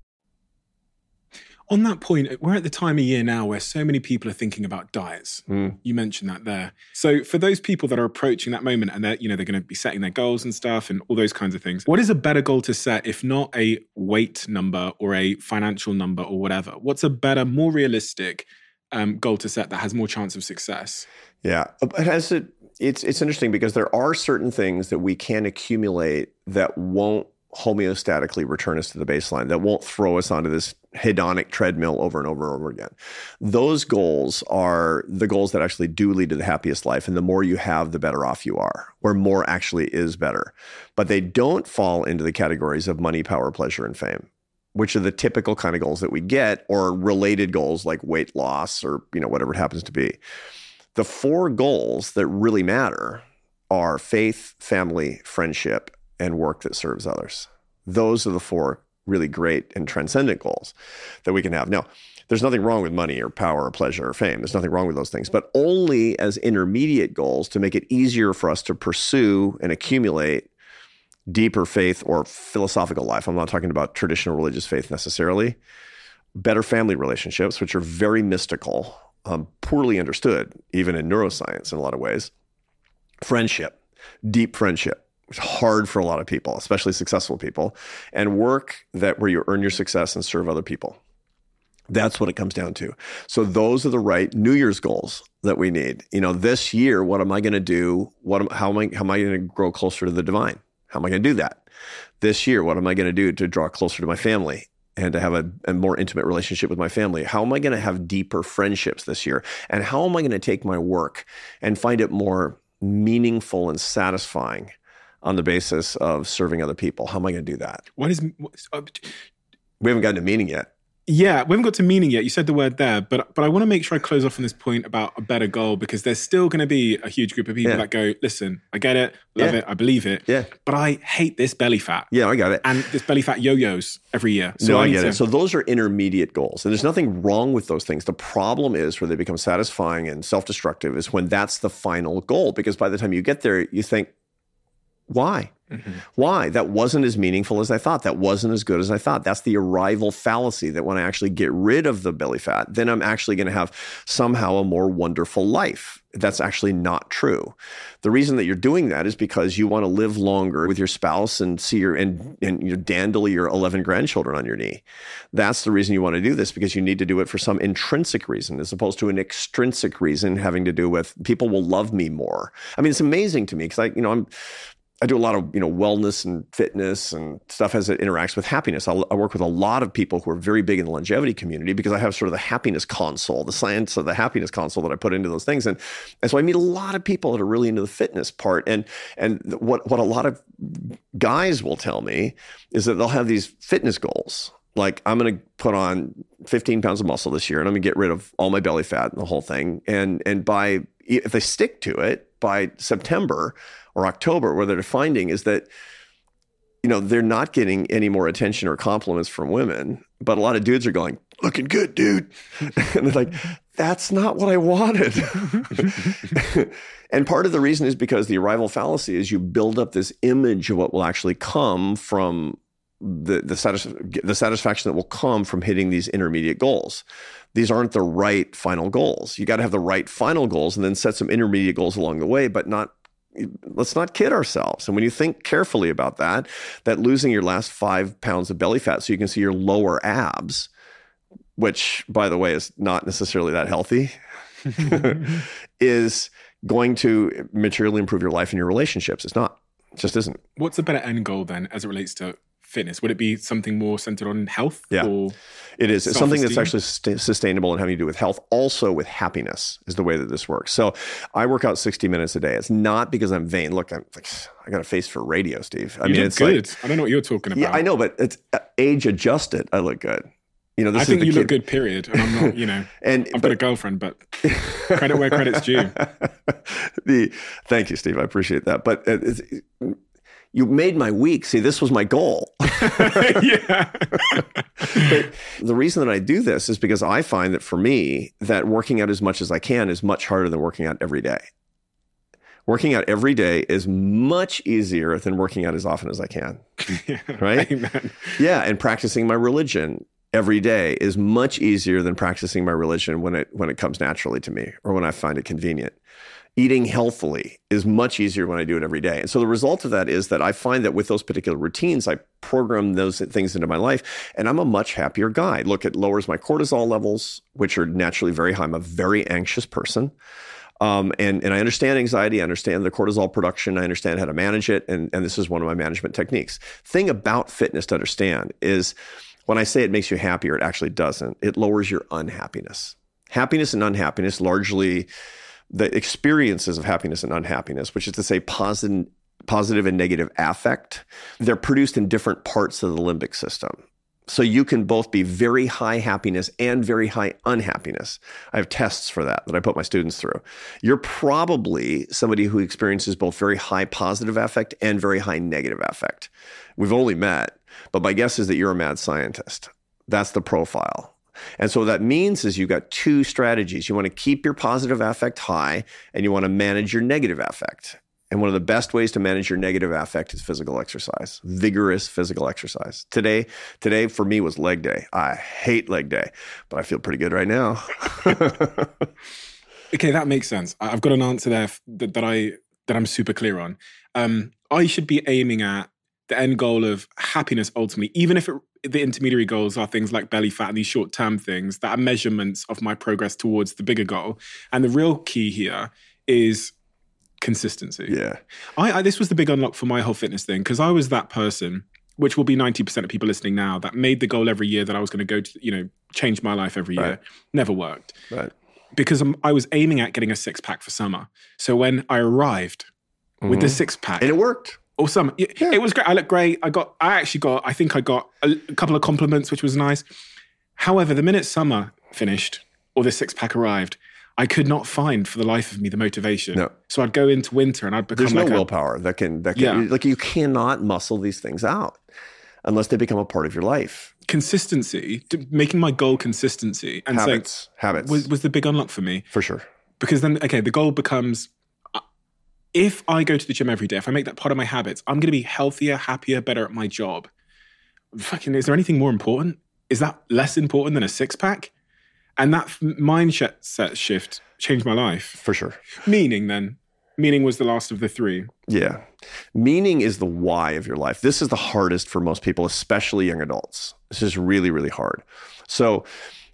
On that point, we're at the time of year now where so many people are thinking about diets. Mm. You mentioned that there. So for those people that are approaching that moment and they're, you know, they're going to be setting their goals and stuff and all those kinds of things, what is a better goal to set if not a weight number or a financial number or whatever? What's a better, more realistic um, goal to set that has more chance of success? Yeah, it has a, it's it's interesting because there are certain things that we can accumulate that won't homeostatically return us to the baseline, that won't throw us onto this hedonic treadmill over and over and over again. Those goals are the goals that actually do lead to the happiest life. And the more you have, the better off you are, where more actually is better. But they don't fall into the categories of money, power, pleasure, and fame, which are the typical kind of goals that we get, or related goals like weight loss or, you know, whatever it happens to be. The four goals that really matter are faith, family, friendship, and work that serves others. Those are the four really great and transcendent goals that we can have. Now, there's nothing wrong with money or power or pleasure or fame. There's nothing wrong with those things, but only as intermediate goals to make it easier for us to pursue and accumulate deeper faith or philosophical life. I'm not talking about traditional religious faith necessarily. Better family relationships, which are very mystical, um, poorly understood, even in neuroscience in a lot of ways. Friendship, deep friendship. It's hard for a lot of people, especially successful people, and work that where you earn your success and serve other people. That's what it comes down to. So those are the right New Year's goals that we need. You know, this year, what am I going to do? What am, how am I, how am I going to grow closer to the divine? How am I going to do that? This year, what am I going to do to draw closer to my family and to have a, a more intimate relationship with my family? How am I going to have deeper friendships this year? And how am I going to take my work and find it more meaningful and satisfying on the basis of serving other people? How am I going to do that? What is... What, uh, we haven't gotten to meaning yet. Yeah, we haven't got to meaning yet. You said the word there, but but I want to make sure I close off on this point about a better goal, because there's still going to be a huge group of people yeah. that go, listen, I get it, love yeah. it, I believe it, yeah. but I hate this belly fat. Yeah, I got it. And this belly fat yo-yos every year. So no, I, I get to- it. So those are intermediate goals. And there's nothing wrong with those things. The problem is where they become satisfying and self-destructive is when that's the final goal, because by the time you get there, you think, why? Mm-hmm. Why? That wasn't as meaningful as I thought. That wasn't as good as I thought. That's the arrival fallacy, that when I actually get rid of the belly fat, then I'm actually going to have somehow a more wonderful life. That's actually not true. The reason that you're doing that is because you want to live longer with your spouse and see your and, and you know, dandle your eleven grandchildren on your knee. That's the reason you want to do this, because you need to do it for some intrinsic reason as opposed to an extrinsic reason having to do with people will love me more. I mean, it's amazing to me because I, you know, I'm I do a lot of, you know, wellness and fitness and stuff as it interacts with happiness. I'll, I work with a lot of people who are very big in the longevity community because I have sort of the happiness console, the science of the happiness console that I put into those things. And, and so I meet a lot of people that are really into the fitness part. And, and what, what a lot of guys will tell me is that they'll have these fitness goals. Like, I'm going to put on fifteen pounds of muscle this year and I'm going to get rid of all my belly fat and the whole thing. And, and by, if they stick to it, by September or October, what they're finding is that, you know, they're not getting any more attention or compliments from women, but a lot of dudes are going, looking good, dude. And they're like, that's not what I wanted. And part of the reason is because the arrival fallacy is you build up this image of what will actually come from the the, satis- the satisfaction that will come from hitting these intermediate goals. These aren't the right final goals. You got to have the right final goals and then set some intermediate goals along the way, but not, let's not kid ourselves. And when you think carefully about that, that losing your last five pounds of belly fat so you can see your lower abs, which, by the way, is not necessarily that healthy, is going to materially improve your life and your relationships. It's not. It just isn't. What's a better end goal then as it relates to fitness? Would it be something more centered on health? Yeah, or it is. It's something that's self-esteem? actually st- sustainable and having to do with health, also with happiness is the way that this works. So I work out sixty minutes a day. It's not because I'm vain. Look, I'm like, I got a face for radio, Steve. I You mean, look it's good. like, I don't know what you're talking about. yeah, I know, but it's uh, age adjusted. I look good. You know, this I is think the you kid. look good, period. And I'm not, you know, And I've but, got a girlfriend, but credit where credit's due. the thank you, Steve. I appreciate that. But it, it's, you made my week. See, this was my goal. Yeah. But the reason that I do this is because I find that for me, that working out as much as I can is much harder than working out every day. Working out every day is much easier than working out as often as I can. Yeah. Right? Amen. Yeah, and practicing my religion every day is much easier than practicing my religion when it when it comes naturally to me or when I find it convenient. Eating healthily is much easier when I do it every day. And so the result of that is that I find that with those particular routines, I program those things into my life and I'm a much happier guy. Look, it lowers my cortisol levels, which are naturally very high. I'm a very anxious person. Um, and, and I understand anxiety, I understand the cortisol production, I understand how to manage it, and, and this is one of my management techniques. Thing about fitness to understand is when I say it makes you happier, it actually doesn't. It lowers your unhappiness. Happiness and unhappiness, largely the experiences of happiness and unhappiness, which is to say positive, positive and negative affect, they're produced in different parts of the limbic system. So you can both be very high happiness and very high unhappiness. I have tests for that that I put my students through. You're probably somebody who experiences both very high positive affect and very high negative affect. We've only met, but my guess is that you're a mad scientist. That's the profile. And so what that means is you've got two strategies. You want to keep your positive affect high and you want to manage your negative affect. And one of the best ways to manage your negative affect is physical exercise, vigorous physical exercise. Today, today for me was leg day. I hate leg day, but I feel pretty good right now. Okay, that makes sense. I- I've got an answer there f- that, that I that I'm super clear on. Um, I should be aiming at the end goal of happiness ultimately, even if it, the intermediary goals are things like belly fat and these short-term things that are measurements of my progress towards the bigger goal. And the real key here is consistency. Yeah. I, I this was the big unlock for my whole fitness thing, because I was that person, which will be ninety percent of people listening now, that made the goal every year that I was going to go to, you know, change my life every year. Right. Never worked. Right. Because I'm, I was aiming at getting a six pack for summer. So when I arrived with the six pack, And it worked. or summer, it, Yeah. it was great. I looked great. I got, I actually got, I think I got a, a couple of compliments, which was nice. However, the minute summer finished or the six pack arrived, I could not find for the life of me the motivation. No. So I'd go into winter and I'd become There's no like a, willpower that can, that can, Yeah. like you cannot muscle these things out unless they become a part of your life. consistency, to making my goal consistency and saying, Habits, habits, was, was the big unlock for me. for sure. Because then, okay, the goal becomes, uh, if I go to the gym every day, if I make that part of my habits, I'm going to be healthier, happier, better at my job. Fucking, is there anything more important? Is that less important than a six pack? And that f- mindset set shift changed my life. For sure. Meaning then, meaning was the last of the three. Yeah. Meaning is the why of your life. This is the hardest for most people, especially young adults. This is really, really hard. So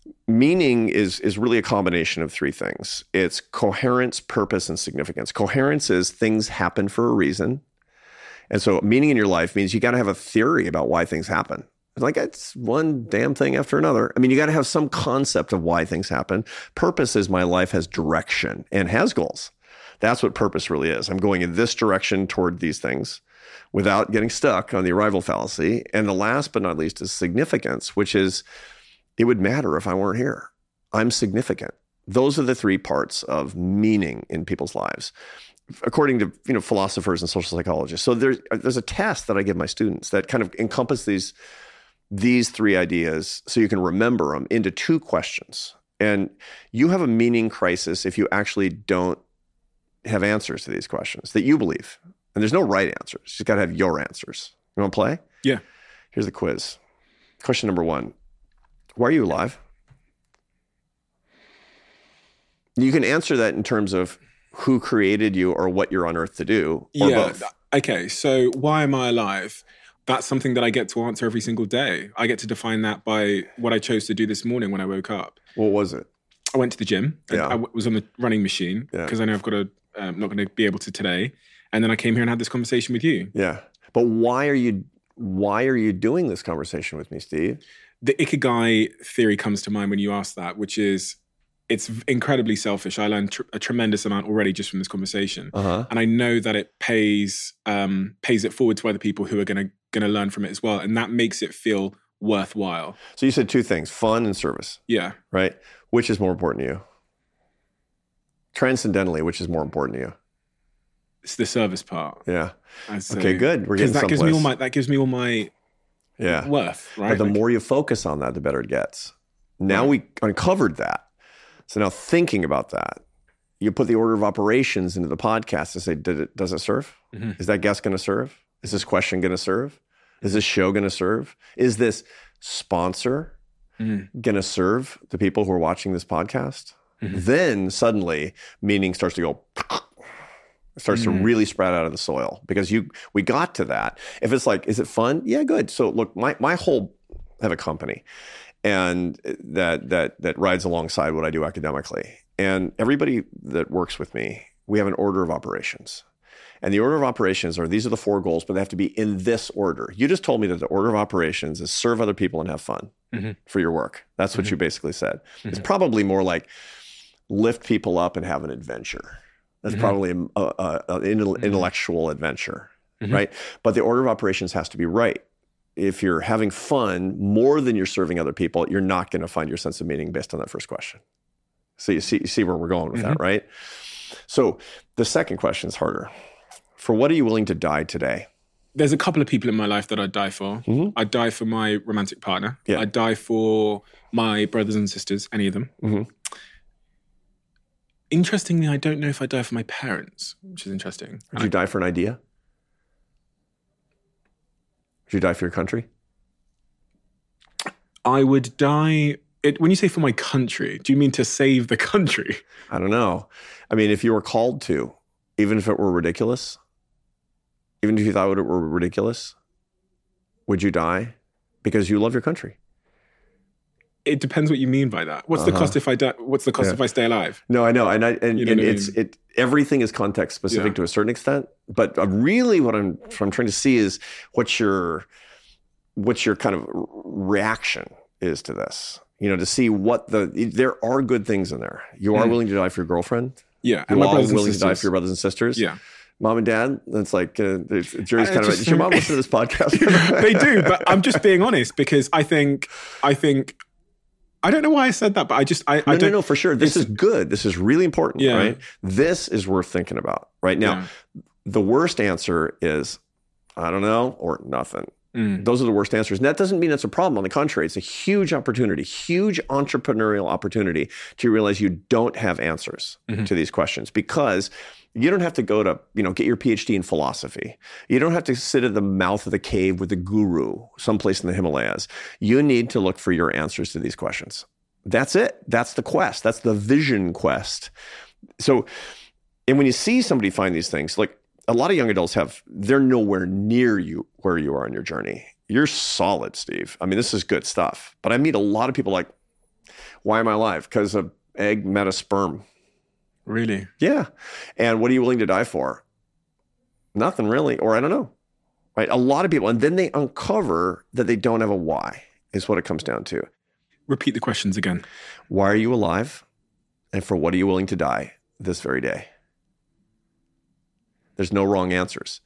meaning is, is really a combination of three things. It's coherence, purpose, and significance. Coherence is things happen for a reason. And so meaning in your life means you got to have a theory about why things happen. It's like it's one damn thing after another. I mean, you got to have some concept of why things happen. Purpose is my life has direction and has goals. That's what purpose really is. I'm going in this direction toward these things without getting stuck on the arrival fallacy. And the last but not least is significance, which is it would matter if I weren't here. I'm significant. Those are the three parts of meaning in people's lives, according to you know philosophers and social psychologists. So there's there's a test that I give my students that kind of encompass these these three ideas so you can remember them into two questions. And you have a meaning crisis if you actually don't have answers to these questions that you believe. And there's no right answers. You just got to have your answers. You want to play? Yeah. Here's the quiz. Question number one. Why are you alive? You can answer that in terms of who created you or what you're on earth to do, or yeah. both. Okay, so why am I alive? That's something that I get to answer every single day. I get to define that by what I chose to do this morning when I woke up. What was it? I went to the gym. And Yeah. I w- was on the running machine Yeah. because I know I've got to, um, not going to be able to today. And then I came here and had this conversation with you. Yeah. But why are you why are you doing this conversation with me, Steve? The Ikigai theory comes to mind when you ask that, which is it's incredibly selfish. I learned tr- a tremendous amount already just from this conversation. Uh-huh. And I know that it pays um, pays it forward to other people who are going to going to learn from it as well. And that makes it feel worthwhile. So you said two things, fun and service, Yeah. right? Which is more important to you? Transcendentally, which is more important to you? It's the service part. Yeah. I'd say. Okay, good. We're getting Because that gives me all someplace. my that gives me all my Yeah. worth, right? But the Like- more you focus on that, the better it gets. Now Right. we uncovered that. So now thinking about that, you put the order of operations into the podcast and say, Did it, does it serve? Mm-hmm. Is that guest going to serve? Is this question going to serve? Is this show going to serve? Is this sponsor Mm-hmm. going to serve the people who are watching this podcast? Mm-hmm. Then suddenly meaning starts to go, it starts Mm-hmm. to really sprout out of the soil because you we got to that. If it's like, is it fun? Yeah, good. So look, my my whole I have a company and that that that rides alongside what I do academically. And everybody that works with me, we have an order of operations. And the order of operations are, these are the four goals, but they have to be in this order. You just told me that the order of operations is serve other people and have fun Mm-hmm. for your work. That's what you basically said. It's probably more like lift people up and have an adventure. That's Mm-hmm. probably an a, a, a intel- intellectual adventure, Mm-hmm. right? But the order of operations has to be right. If you're having fun more than you're serving other people, you're not going to find your sense of meaning based on that first question. So you see, you see where we're going with Mm-hmm. that, right? So the second question is harder. For what are you willing to die today? There's a couple of people in my life that I'd die for. Mhm. I'd die for my romantic partner. Yeah. I'd die for my brothers and sisters, any of them. Mhm. Interestingly, I don't know if I'd die for my parents, which is interesting. Would you die for an idea? Would you die for your country? I would die... It, when you say for my country, do you mean to save the country? I don't know. I mean, if you were called to, even if it were ridiculous, even if you thought it were ridiculous, would you die because you love your country? It depends what you mean by that. What's the Uh-huh. cost if I die? What's the cost Yeah. if I stay alive? No, I know, and I, and, You know and what I it's mean? it. Everything is context specific Yeah. to a certain extent, but uh, really, what I'm what I'm trying to see is what's your what's your kind of r- reaction is to this. You know, to see what the there are good things in there. You are Mm. willing to die for your girlfriend. Yeah, You and my are brothers and willing to die sisters. for your brothers and sisters. Yeah. Mom and dad. That's like uh, there's- Jerry's I kind of. just- Does your mom listen to this podcast? They do, but I'm just being honest because I think I think I don't know why I said that, but I just I, No, I no, don't no, for sure. This is good. This is really important, Yeah. right? This is worth thinking about right now. Yeah. The worst answer is, I don't know, or nothing. Mm. Those are the worst answers. And that doesn't mean it's a problem. On the contrary, it's a huge opportunity, huge entrepreneurial opportunity to realize you don't have answers Mm-hmm. to these questions because you don't have to go to, you know, get your P H D in philosophy. You don't have to sit at the mouth of the cave with the guru someplace in the Himalayas. You need to look for your answers to these questions. That's it. That's the quest. That's the vision quest. So, and when you see somebody find these things, like a lot of young adults have, they're nowhere near you where you are in your journey. You're solid, Steve. I mean, this is good stuff. But I meet a lot of people like, why am I alive? Because an egg met a sperm. Really? Yeah. And what are you willing to die for? Nothing really. Or I don't know. Right? A lot of people. And then they uncover that they don't have a why, is what it comes down to. Repeat the questions again. Why are you alive? And for what are you willing to die this very day? There's no wrong answers.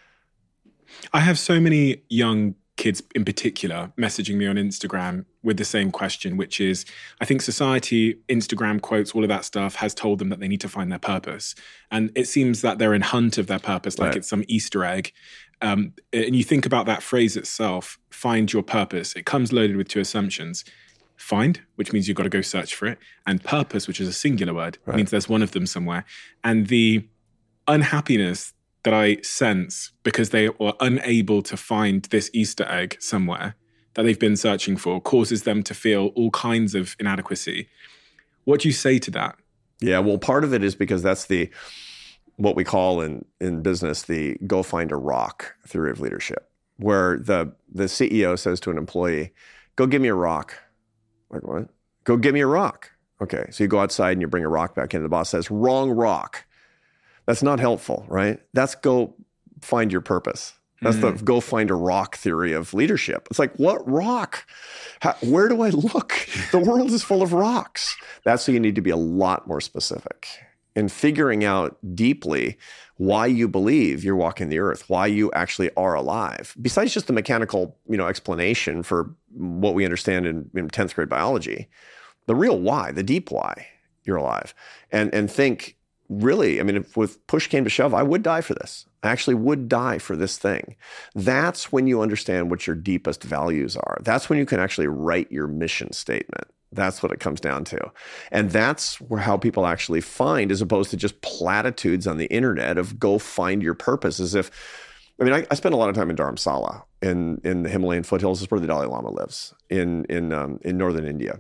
I have so many young kids in particular messaging me on Instagram with the same question, which is, I think society, Instagram quotes, all of that stuff has told them that they need to find their purpose. And it seems that they're in hunt of their purpose, like Right. it's some Easter egg. Um, and you think about that phrase itself, find your purpose. It comes loaded with two assumptions. find, which means you've got to go search for it, and purpose, which is a singular word, Right. means there's one of them somewhere. And the unhappiness that I sense because they are unable to find this Easter egg somewhere that they've been searching for causes them to feel all kinds of inadequacy. What do you say to that? Yeah, well, part of it is because that's the what we call in in business the go find a rock theory of leadership, where the the C E O says to an employee, "Go give me a rock." Like, what? Go give me a rock. Okay, so you go outside and you bring a rock back in. The boss says, "Wrong rock." That's not helpful, right? That's go find your purpose. That's mm. the go find a rock theory of leadership. It's like, what rock? How, where do I look? The world is full of rocks. That's why you need to be a lot more specific in figuring out deeply why you believe you're walking the earth, why you actually are alive. Besides just the mechanical, you know, explanation for what we understand in, in tenth grade biology, the real why, the deep why you're alive. And, and think, really, I mean, if with push came to shove, I would die for this. I actually would die for this thing. That's when you understand what your deepest values are. That's when you can actually write your mission statement. That's what it comes down to. And that's where how people actually find, as opposed to just platitudes on the internet of go find your purpose, as if, I mean, I, I spent a lot of time in Dharamsala in, in the Himalayan foothills. This is where the Dalai Lama lives in, in, um, in northern India.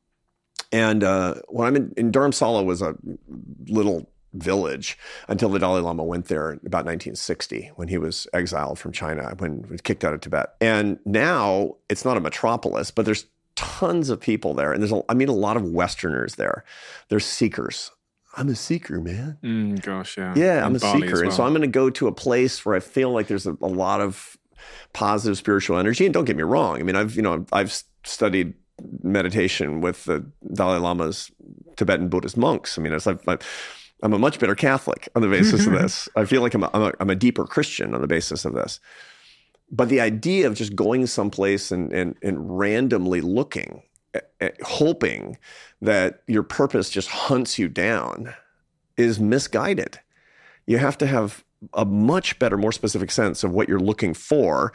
And uh, when I'm in, in Dharamsala was a little village until the Dalai Lama went there in about nineteen sixty when he was exiled from China, when he was kicked out of Tibet. And now it's not a metropolis, but there's tons of people there. And there's, a, I mean, a lot of Westerners there. They're seekers. I'm a seeker, man. Mm, gosh, yeah. Yeah, I'm And a Bali seeker. as And well. so I'm going to go to a place where I feel like there's a, a lot of positive spiritual energy. And don't get me wrong. I mean, I've, you know, I've studied meditation with the Dalai Lama's Tibetan Buddhist monks. I mean, it's like, I'm a much better Catholic on the basis of this. I feel like I'm a, I'm, a, I'm a deeper Christian on the basis of this. But the idea of just going someplace and, and, and randomly looking, uh, hoping that your purpose just hunts you down is misguided. You have to have a much better, more specific sense of what you're looking for.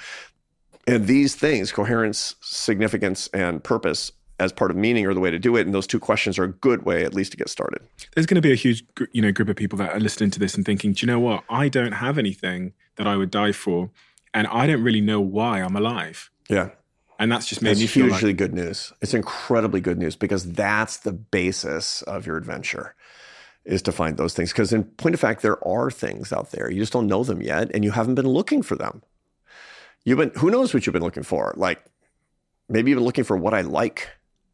And these things, coherence, significance, and purpose as part of meaning are the way to do it. And those two questions are a good way at least to get started. There's going to be a huge gr- you know, group of people that are listening to this and thinking, do you know what? I don't have anything that I would die for. And I don't really know why I'm alive. Yeah. And that's just made It's me feel hugely like... good news. It's incredibly good news because that's the basis of your adventure, is to find those things. Because in point of fact, there are things out there. You just don't know them yet, and you haven't been looking for them. You've been, who knows what you've been looking for? Like, maybe you've been looking for what I like,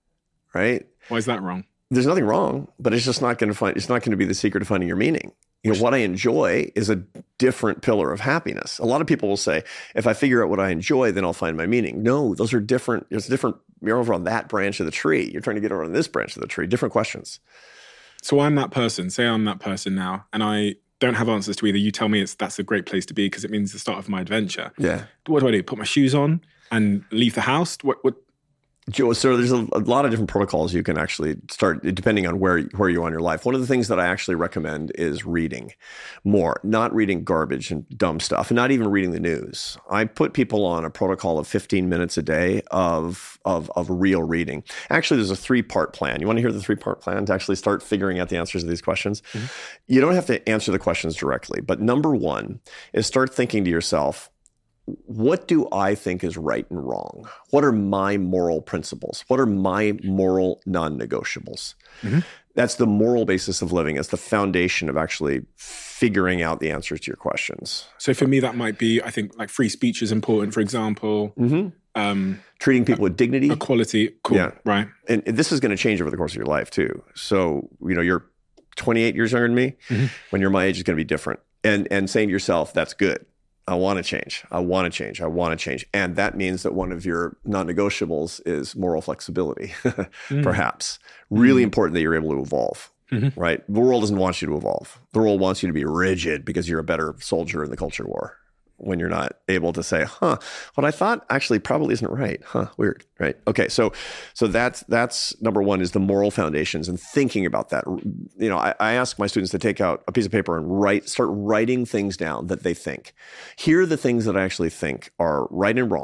right? Why is that wrong? There's nothing wrong, but it's just not going to find, it's not going to be the secret of finding your meaning. You know, what I enjoy is a different pillar of happiness. A lot of people will say, if I figure out what I enjoy, then I'll find my meaning. No, those are different. There's different, you're over on that branch of the tree. You're trying to get over on this branch of the tree. Different questions. So I'm that person. Say I'm that person now, and I don't have answers to either. You tell me it's that's a great place to be because it means the start of my adventure. Yeah. What do I do? Put my shoes on and leave the house? What? What? Joe, so there's a, a lot of different protocols you can actually start depending on where, where you are in your life. One of the things that I actually recommend is reading more, not reading garbage and dumb stuff, and not even reading the news. I put people on a protocol of fifteen minutes a day of, of, of real reading. Actually, there's a three-part plan. You want to hear the three-part plan to actually start figuring out the answers to these questions? Mm-hmm. You don't have to answer the questions directly, but number one is start thinking to yourself, what do I think is right and wrong? What are my moral principles? What are my moral non-negotiables? Mm-hmm. That's the moral basis of living. It's the foundation of actually figuring out the answers to your questions. So for me, that might be, I think, like free speech is important, for example. Mm-hmm. Um, Treating people with dignity. Equality. Cool. Yeah. Right. And, and this is going to change over the course of your life too. So, you know, you're twenty-eight years younger than me. Mm-hmm. When you're my age, it's going to be different. And, and saying to yourself, that's good. I want to change. I want to change. I want to change. And that means that one of your non-negotiables is moral flexibility, mm. perhaps. Really mm. important that you're able to evolve, mm-hmm. right? The world doesn't want you to evolve. The world wants you to be rigid because you're a better soldier in the culture war when you're not able to say, huh, what I thought actually probably isn't right. Huh, weird, right? Okay, so so that's that's number one is the moral foundations and thinking about that. You know, I, I ask my students to take out a piece of paper and write, start writing things down that they think. Here are the things that I actually think are right and wrong.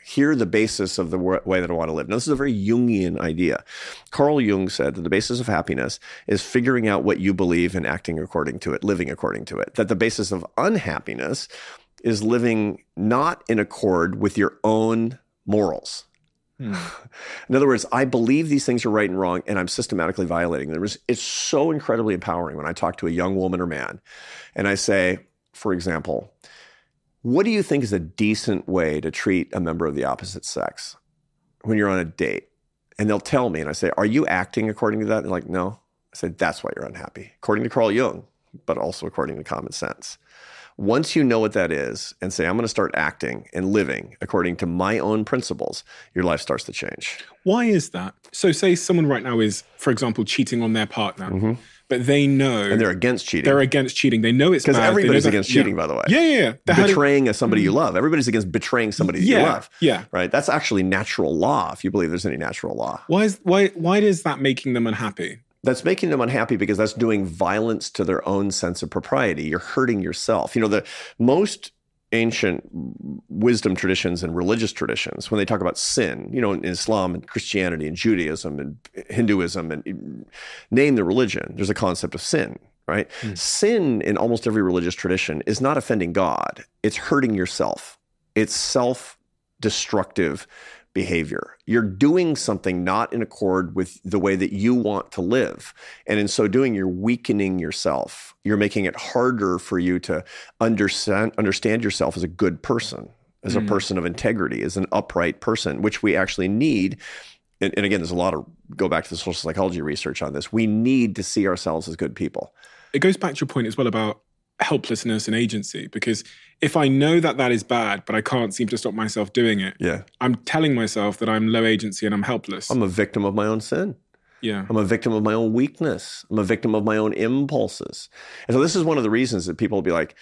Here, the basis of the way that I want to live. Now, this is a very Jungian idea. Carl Jung said that the basis of happiness is figuring out what you believe and acting according to it, living according to it. That the basis of unhappiness is living not in accord with your own morals. Hmm. In other words, I believe these things are right and wrong, and I'm systematically violating them. It's so incredibly empowering when I talk to a young woman or man, and I say, for example, what do you think is a decent way to treat a member of the opposite sex when you're on a date? And they'll tell me, and I say, are you acting according to that? And they're like, no. I said, that's why you're unhappy, according to Carl Jung, but also according to common sense. Once you know what that is and say, I'm going to start acting and living according to my own principles, your life starts to change. Why is that? So say someone right now is, for example, cheating on their partner, mm-hmm. but they know... And they're against cheating. They're against cheating. They know it's bad. Because everybody's that, against yeah. cheating, by the way. Yeah, yeah, yeah. Betraying a somebody mm-hmm. you love. Everybody's against betraying somebody yeah, you love. Yeah. Right? That's actually natural law, if you believe there's any natural law. Why is why Why is that making them unhappy? That's making them unhappy because that's doing violence to their own sense of propriety. You're hurting yourself. You know, the most ancient wisdom traditions and religious traditions, when they talk about sin, you know, in Islam and Christianity and Judaism and Hinduism and name the religion, there's a concept of sin, right? Mm. Sin in almost every religious tradition is not offending God. It's hurting yourself. It's self-destructive behavior. You're doing something not in accord with the way that you want to live. And in so doing, you're weakening yourself. You're making it harder for you to understand, understand yourself as a good person, as mm. a person of integrity, as an upright person, which we actually need. And, and again, there's a lot of, go back to the social psychology research on this. We need to see ourselves as good people. It goes back to your point as well about helplessness and agency, because if I know that that is bad, but I can't seem to stop myself doing it, yeah. I'm telling myself that I'm low agency and I'm helpless. I'm a victim of my own sin. Yeah. I'm a victim of my own weakness. I'm a victim of my own impulses. And so this is one of the reasons that people will be like,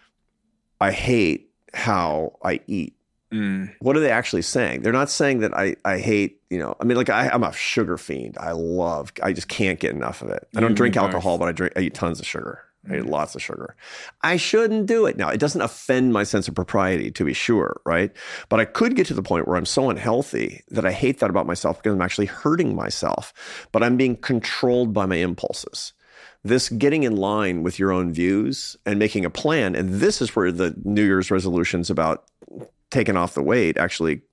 I hate how I eat. Mm. What are they actually saying? They're not saying that I, I hate, you know, I mean, like I, I'm a sugar fiend. I love, I just can't get enough of it. I don't You drink both. alcohol, but I drink, I eat tons of sugar. I eat lots of sugar. I shouldn't do it. Now, it doesn't offend my sense of propriety, to be sure, right? But I could get to the point where I'm so unhealthy that I hate that about myself because I'm actually hurting myself, but I'm being controlled by my impulses. This getting in line with your own views and making a plan, and this is where the New Year's resolutions about taking off the weight actually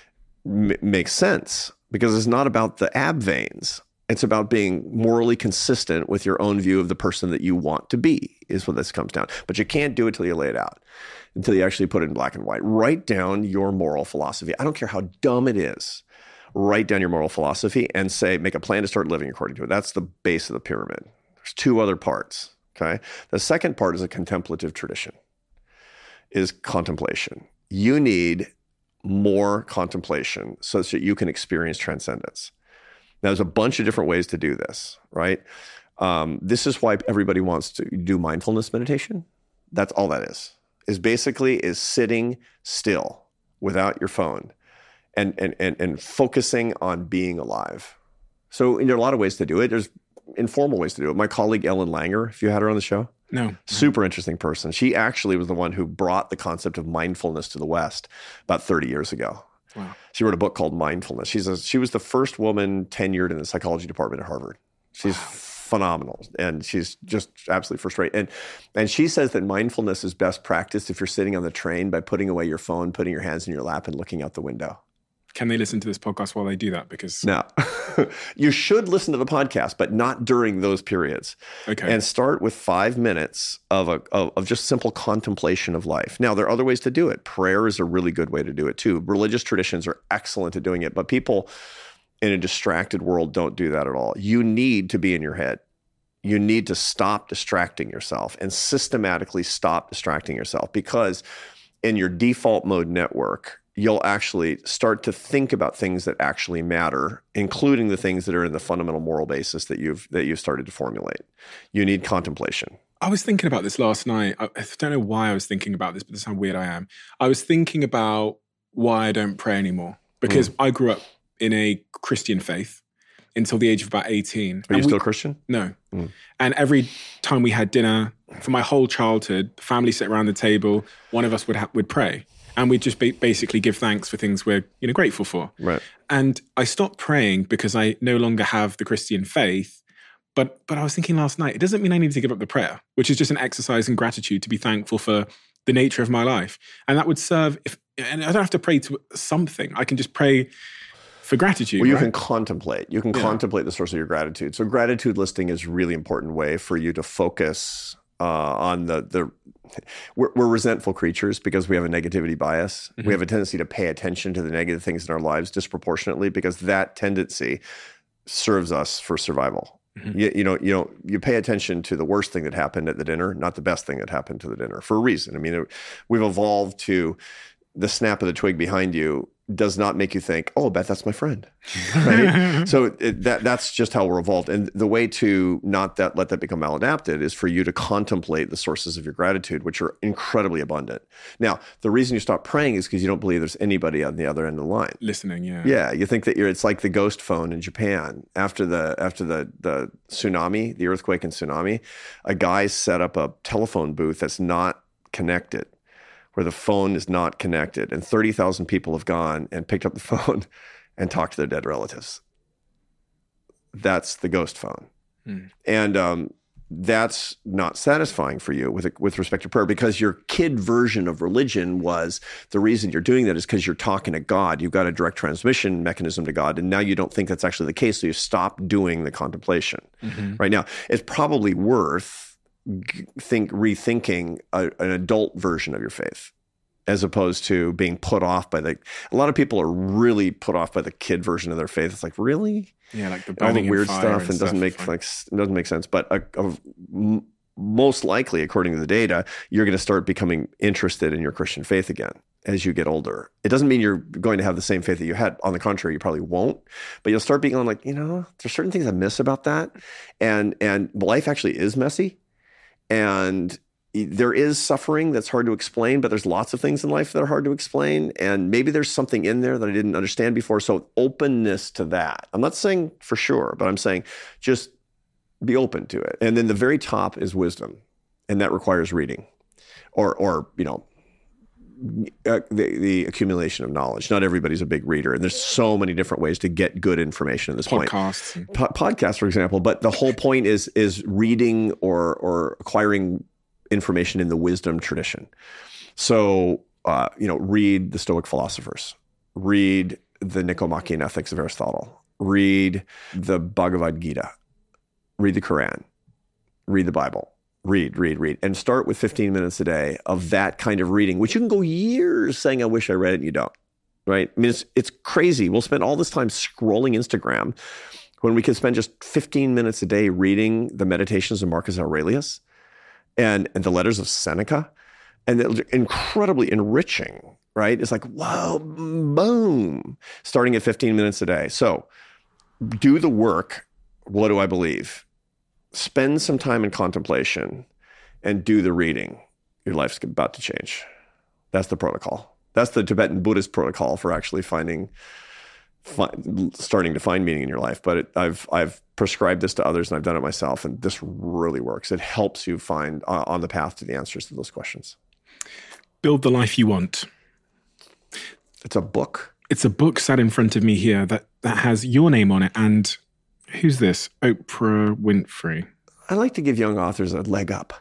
m- makes sense, because it's not about the ab veins. It's about being morally consistent with your own view of the person that you want to be, is what this comes down. But you can't do it till you lay it out, until you actually put it in black and white. Write down your moral philosophy. I don't care how dumb it is. Write down your moral philosophy and say, make a plan to start living according to it. That's the base of the pyramid. There's two other parts, okay? The second part is a contemplative tradition, is contemplation. You need more contemplation so that you can experience transcendence. Now, there's a bunch of different ways to do this, right? Um, this is why everybody wants to do mindfulness meditation. That's all that is, is basically is sitting still without your phone and, and, and, and focusing on being alive. So and there are a lot of ways to do it. There's informal ways to do it. My colleague, Ellen Langer, if you had her on the show. No. Super interesting person. She actually was the one who brought the concept of mindfulness to the West about thirty years ago. Wow. She wrote a book called Mindfulness. She's a, she was the first woman tenured in the psychology department at Harvard. She's wow. phenomenal, and she's just absolutely first rate. And and she says that mindfulness is best practiced if you're sitting on the train by putting away your phone, putting your hands in your lap, and looking out the window. Can they listen to this podcast while they do that? Because no, you should listen to the podcast, but not during those periods. Okay. And start with five minutes of a of, of just simple contemplation of life. Now, there are other ways to do it. Prayer is a really good way to do it too. Religious traditions are excellent at doing it, but people in a distracted world don't do that at all. You need to be in your head. You need to stop distracting yourself and systematically stop distracting yourself, because in your default mode network, you'll actually start to think about things that actually matter, including the things that are in the fundamental moral basis that you've that you've started to formulate. You need contemplation. I was thinking about this last night. I, I don't know why I was thinking about this, but this is how weird I am. I was thinking about why I don't pray anymore, because mm. I grew up in a Christian faith until the age of about eighteen. Are you and still we, Christian? No. Mm. And every time we had dinner, for my whole childhood, the family sat around the table, one of us would ha- would pray. And we just ba- basically give thanks for things we're, you know, grateful for. Right. And I stopped praying because I no longer have the Christian faith. But but I was thinking last night, it doesn't mean I need to give up the prayer, which is just an exercise in gratitude to be thankful for the nature of my life. And that would serve, if, and I don't have to pray to something. I can just pray for gratitude. Well, you right? can contemplate. You can Yeah. contemplate the source of your gratitude. So gratitude listing is a really important way for you to focus uh, on the, the we're, we're resentful creatures because we have a negativity bias. Mm-hmm. We have a tendency to pay attention to the negative things in our lives disproportionately because that tendency serves us for survival. Mm-hmm. You, you know, you know, you pay attention to the worst thing that happened at the dinner, not the best thing that happened to the dinner for a reason. I mean, it, we've evolved to the snap of the twig behind you does not make you think, oh, I bet that's my friend, right? So it, that that's just how we're evolved. And the way to not that let that become maladapted is for you to contemplate the sources of your gratitude, which are incredibly abundant. Now, the reason you stop praying is because you don't believe there's anybody on the other end of the line. Listening, yeah. Yeah, you think that you're. It's like the ghost phone in Japan after the after the the tsunami, the earthquake and tsunami. A guy set up a telephone booth that's not connected, where the phone is not connected, and thirty thousand people have gone and picked up the phone and talked to their dead relatives. That's the ghost phone. Mm. And um, that's not satisfying for you with with respect to prayer, because your kid version of religion was the reason you're doing that is because you're talking to God. You've got a direct transmission mechanism to God, and now you don't think that's actually the case, so you stop doing the contemplation. Mm-hmm. Right now, it's probably worth think rethinking a, an adult version of your faith, as opposed to being put off by the. A lot of people are really put off by the kid version of their faith. It's like, really, yeah, like the all the burning weird fire stuff, and and doesn't stuff, make like- like it doesn't make sense. But a, a, m- most likely, according to the data, you're going to start becoming interested in your Christian faith again as you get older. It doesn't mean you're going to have the same faith that you had. On the contrary, you probably won't. But you'll start being on like, you know, there's certain things I miss about that, and and life actually is messy. And there is suffering that's hard to explain, but there's lots of things in life that are hard to explain. And maybe there's something in there that I didn't understand before. So openness to that. I'm not saying for sure, but I'm saying just be open to it. And then the very top is wisdom. And that requires reading or, or you know, uh, the, the accumulation of knowledge. Not everybody's a big reader. And there's so many different ways to get good information at this Podcasts. point. Po- podcasts, for example. But the whole point is is reading or or acquiring information in the wisdom tradition. So, uh, you know, read the Stoic philosophers. Read the Nicomachean Ethics of Aristotle. Read the Bhagavad Gita. Read the Quran. Read the Bible. Read, read, read. And start with fifteen minutes a day of that kind of reading, which you can go years saying, I wish I read it, and you don't, right? I mean, it's it's crazy. We'll spend all this time scrolling Instagram when we could spend just fifteen minutes a day reading the Meditations of Marcus Aurelius and, and the letters of Seneca. And they're incredibly enriching, right? It's like, whoa, boom, starting at fifteen minutes a day. So do the work. What do I believe? Spend some time in contemplation and do the reading. Your life's about to change. That's the protocol. That's the Tibetan Buddhist protocol for actually finding, fi- starting to find meaning in your life. But it, I've I've prescribed this to others, and I've done it myself, and this really works. It helps you find uh, on the path to the answers to those questions. Build the Life You Want. It's a book. It's a book sat in front of me here that, that has your name on it. And who's this? Oprah Winfrey. I like to give young authors a leg up.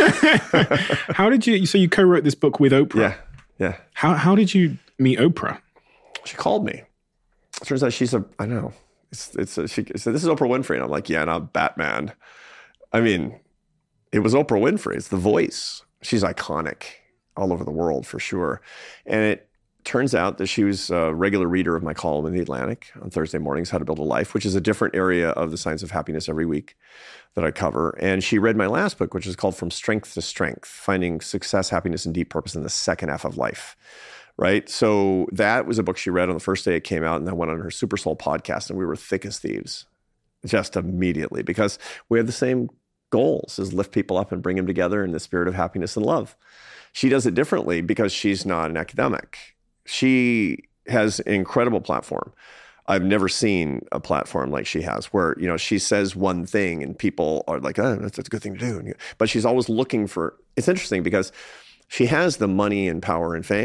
How did you, so you co-wrote this book with Oprah? Yeah, yeah. How how did you meet Oprah? She called me. It turns out she's a, I know, it's, it's a, she said, this is Oprah Winfrey. And I'm like, yeah, not Batman. I mean, it was Oprah Winfrey. It's the voice. She's iconic all over the world for sure. And it turns out that she was a regular reader of my column in The Atlantic on Thursday mornings, How to Build a Life, which is a different area of the science of happiness every week that I cover. And she read my last book, which is called From Strength to Strength, Finding Success, Happiness, and Deep Purpose in the Second Half of Life. Right? So that was a book she read on the first day it came out, and then went on her Super Soul podcast, and we were thick as thieves just immediately because we have the same goals, is lift people up and bring them together in the spirit of happiness and love. She does it differently because she's not an academic. She has an incredible platform. I've never seen a platform like she has where, you know, she says one thing and people are like, oh, that's, that's a good thing to do. But she's always looking for, it's interesting because she has the money and power and fame,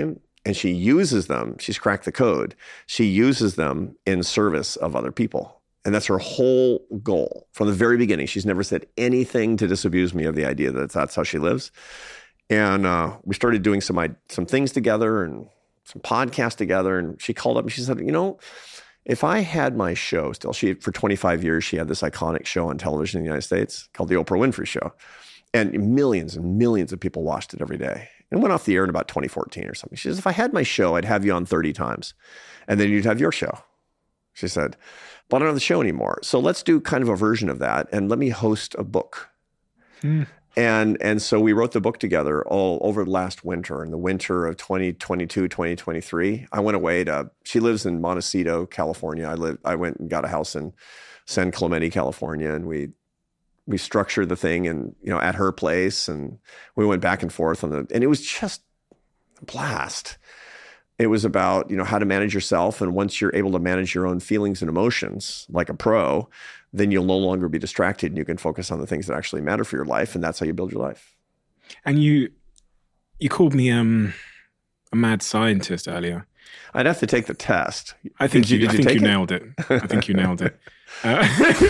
and she uses them. She's cracked the code. She uses them in service of other people. And that's her whole goal from the very beginning. She's never said anything to disabuse me of the idea that that's how she lives. And uh, we started doing some some things together and some podcasts together. And she called up and she said, you know, if I had my show still, she for twenty-five years, she had this iconic show on television in the United States called The Oprah Winfrey Show. And millions and millions of people watched it every day. And it went off the air in about twenty fourteen or something. She says, if I had my show, I'd have you on thirty times. And then you'd have your show. She said, but I don't have the show anymore. So let's do kind of a version of that and let me host a book. Hmm. And and so we wrote the book together all over last winter, in the winter of twenty twenty-two, twenty twenty-three. I went away to, she lives in Montecito, California. I live, I went and got a house in San Clemente, California, and we we structured the thing and, you know, at her place, and we went back and forth on the, and it was just a blast. It was about, you know, how to manage yourself. And once you're able to manage your own feelings and emotions like a pro, then you'll no longer be distracted and you can focus on the things that actually matter for your life. And that's how you build your life. And you, you called me um, a mad scientist earlier. I'd have to take the test. I think did you, you, did I you think take you it? nailed it. I think you nailed it. Uh,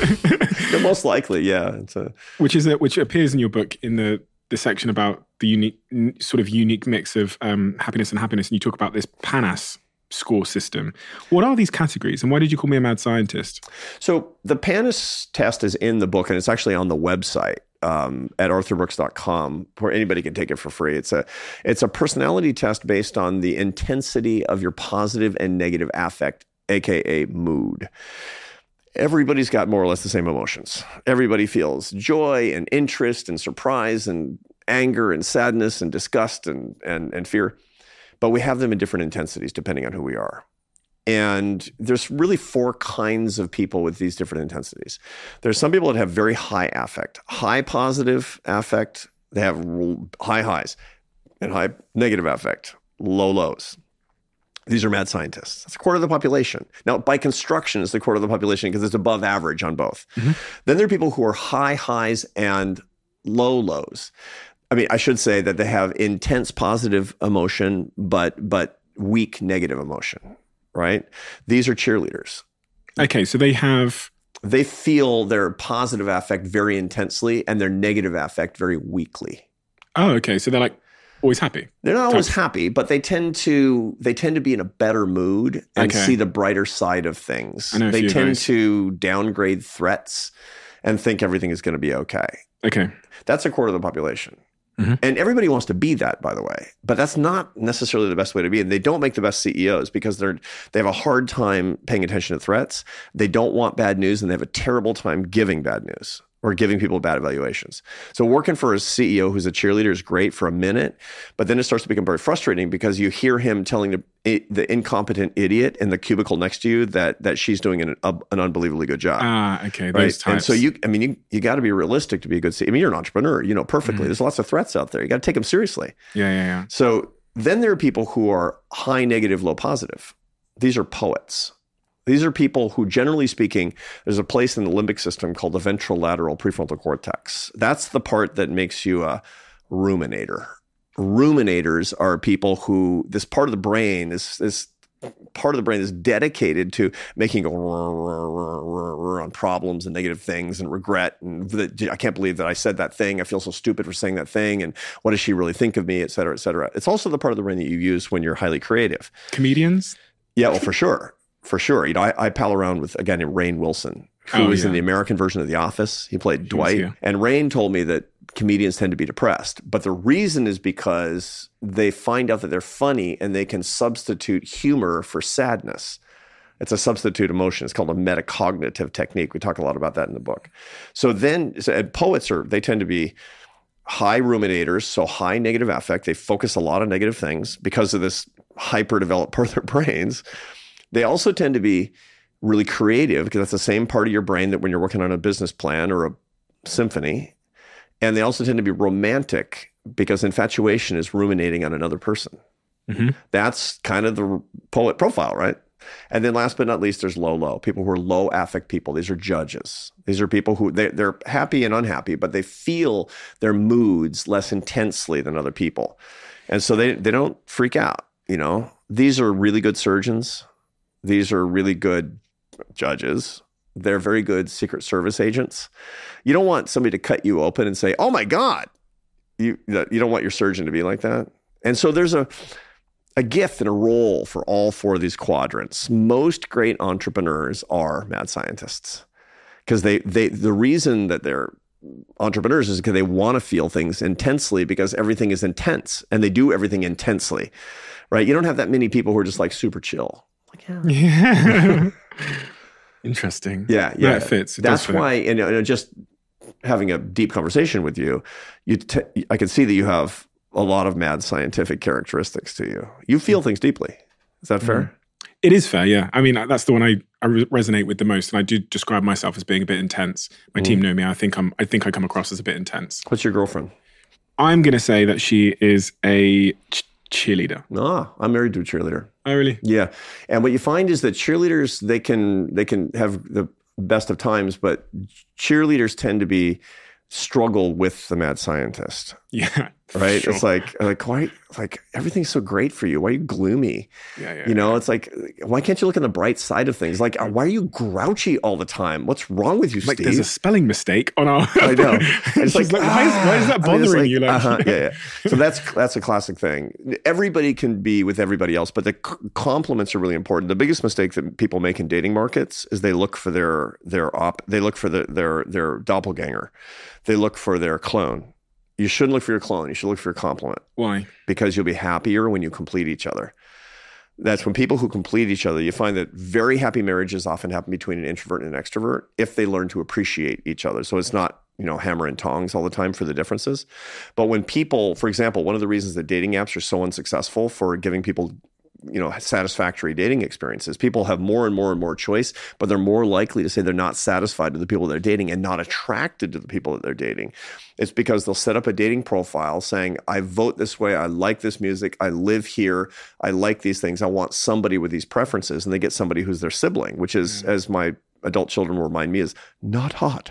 Most likely, yeah. It's a, which is a, which appears in your book in the the section about the unique sort of unique mix of um, happiness and happiness, and you talk about this PANAS score system. What are these categories, and why did you call me a mad scientist? So the PANAS test is in the book, and it's actually on the website um, at arthur brooks dot com, where anybody can take it for free. It's a it's a personality test based on the intensity of your positive and negative affect, aka mood. Everybody's got more or less the same emotions. Everybody feels joy and interest and surprise and anger and sadness and disgust and, and, and fear. But we have them in different intensities depending on who we are. And there's really four kinds of people with these different intensities. There's some people that have very high affect, high positive affect. They have high highs, and high negative affect, low lows. These are mad scientists. That's a quarter of the population. Now, by construction, it's the quarter of the population because it's above average on both. Mm-hmm. Then there are people who are high highs and low lows. I mean, I should say that they have intense positive emotion, but but weak negative emotion, right? These are cheerleaders. Okay, so they have... They feel their positive affect very intensely and their negative affect very weakly. Oh, okay. So they're like always happy. They're not always happy, but they tend to they tend to be in a better mood and Okay. see the brighter side of things. I know a They few of tend those. to downgrade threats and think everything is going to be okay. Okay. That's a quarter of the population. Mhm. And everybody wants to be that, by the way. But that's not necessarily the best way to be. And they don't make the best C E Os because they're they have a hard time paying attention to threats. They don't want bad news, and they have a terrible time giving bad news or giving people bad evaluations. So working for a C E O who's a cheerleader is great for a minute, but then it starts to become very frustrating because you hear him telling the, the incompetent idiot in the cubicle next to you that that she's doing an, a, an unbelievably good job. Ah, okay. Those Right. types. And so you, I mean, you, you got to be realistic to be a good C E O. I mean, you're an entrepreneur, you know perfectly. Mhm. There's lots of threats out there. You got to take them seriously. Yeah, yeah, yeah. So then there are people who are high negative, low positive. These are poets. These are people who, generally speaking, there's a place in the limbic system called the ventrolateral prefrontal cortex. That's the part that makes you a ruminator. Ruminators are people who, this part of the brain is this part of the brain is dedicated to making go rah, rah, rah, rah, rah, on problems and negative things and regret and that, I can't believe that I said that thing. I feel so stupid for saying that thing. And what does she really think of me, et cetera, et cetera. It's also the part of the brain that you use when you're highly creative. Comedians? Yeah, well, for sure. For sure. You know, I, I pal around with a guy named Rainn Wilson, who Oh, was yeah. in the American version of The Office. He played was Dwight. here. And Rainn told me that comedians tend to be depressed. But the reason is because they find out that they're funny and they can substitute humor for sadness. It's a substitute emotion. It's called a metacognitive technique. We talk a lot about that in the book. So then, so, and poets are, they tend to be high ruminators, so high negative affect. They focus a lot on negative things because of this hyper-developed part of their brains. They also tend to be really creative because that's the same part of your brain that when you're working on a business plan or a symphony. And they also tend to be romantic because infatuation is ruminating on another person. Mm-hmm. That's kind of the poet profile, right? And then last but not least, there's low, low. People who are low affect people. These are judges. These are people who they, they're happy and unhappy, but they feel their moods less intensely than other people. And so they, they don't freak out. You know, these are really good surgeons. These are really good judges. They're very good Secret Service agents. You don't want somebody to cut you open and say, oh my God. You, you don't want your surgeon to be like that. And so there's a, a gift and a role for all four of these quadrants. Most great entrepreneurs are mad scientists because they, they, the reason that they're entrepreneurs is because they want to feel things intensely because everything is intense and they do everything intensely, right? You don't have that many people who are just like super chill. Like, yeah. Yeah. Interesting. Yeah, yeah. That fits. It That's does fit. why, and, and just having a deep conversation with you, you t- I can see that you have a lot of mad scientific characteristics to you. You feel things deeply. Is that fair? Mm-hmm. It is fair, yeah. I mean, that's the one I, I re- resonate with the most, and I do describe myself as being a bit intense. My Mm. team know me. I think I'm. I think I come across as a bit intense. What's your girlfriend? I'm going to say that she is a ch- cheerleader. Ah, I'm married to a cheerleader. Oh, really? Yeah, and what you find is that cheerleaders they can they can have the best of times, but cheerleaders tend to be struggle with the mad scientist. Yeah. Right? Sure. It's like like why like everything's so great for you. Why are you gloomy? Yeah, yeah. You know, yeah. it's like why can't you look on the bright side of things? Like why are you grouchy all the time? What's wrong with you, Like Steve? there's a spelling mistake on our. I know. It's She's like, why, is, why is that I mean, it's bothering like, you? Like, uh-huh, yeah, yeah. So that's that's a classic thing. Everybody can be with everybody else, but the c- compliments are really important. The biggest mistake that people make in dating markets is they look for their their op. They look for the, their their doppelganger. They look for their clone. You shouldn't look for your clone. You should look for your complement why? because you'll be happier when you complete each other. That's when people who complete each other, you find that very happy marriages often happen between an introvert and an extrovert if they learn to appreciate each other. So it's not, you know, hammer and tongs all the time for the differences. But when people, for example, one of the reasons that dating apps are so unsuccessful for giving people, you know, satisfactory dating experiences, people have more and more and more choice, but they're more likely to say they're not satisfied with the people they're dating and not attracted to the people that they're dating. It's because they'll set up a dating profile saying, I vote this way, I like this music, I live here, I like these things, I want somebody with these preferences, and they get somebody who's their sibling, which is, mm. as my adult children will remind me, is not hot.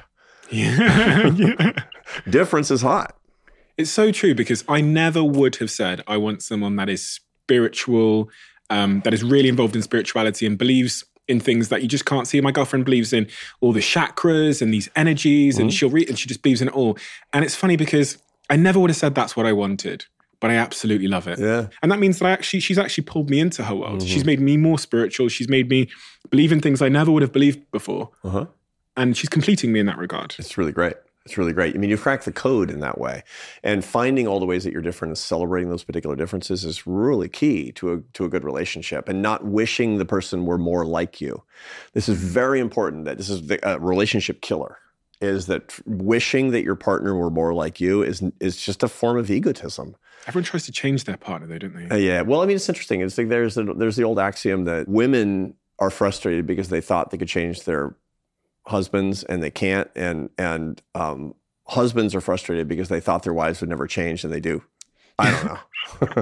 Yeah. yeah. Difference is hot. It's so true because I never would have said I want someone that is spiritual, um, that is really involved in spirituality and believes in things that you just can't see. My girlfriend believes in all the chakras and these energies, mm-hmm. and she'll read and she just believes in it all. And it's funny because I never would have said that's what I wanted, but I absolutely love it. Yeah. And that means that I actually, she's actually pulled me into her world. Mm-hmm. She's made me more spiritual. She's made me believe in things I never would have believed before. Uh-huh. And she's completing me in that regard. It's really great. It's really great. I mean, you crack the code in that way, and finding all the ways that you're different and celebrating those particular differences is really key to a to a good relationship. And not wishing the person were more like you. This is very important. That this is the uh, relationship killer. Is that wishing that your partner were more like you is is just a form of egotism. Everyone tries to change their partner, though, don't they? Uh, yeah. Well, I mean, it's interesting. It's like there's the, there's the old axiom that women are frustrated because they thought they could change their husbands and they can't, and and um, husbands are frustrated because they thought their wives would never change and they do. I don't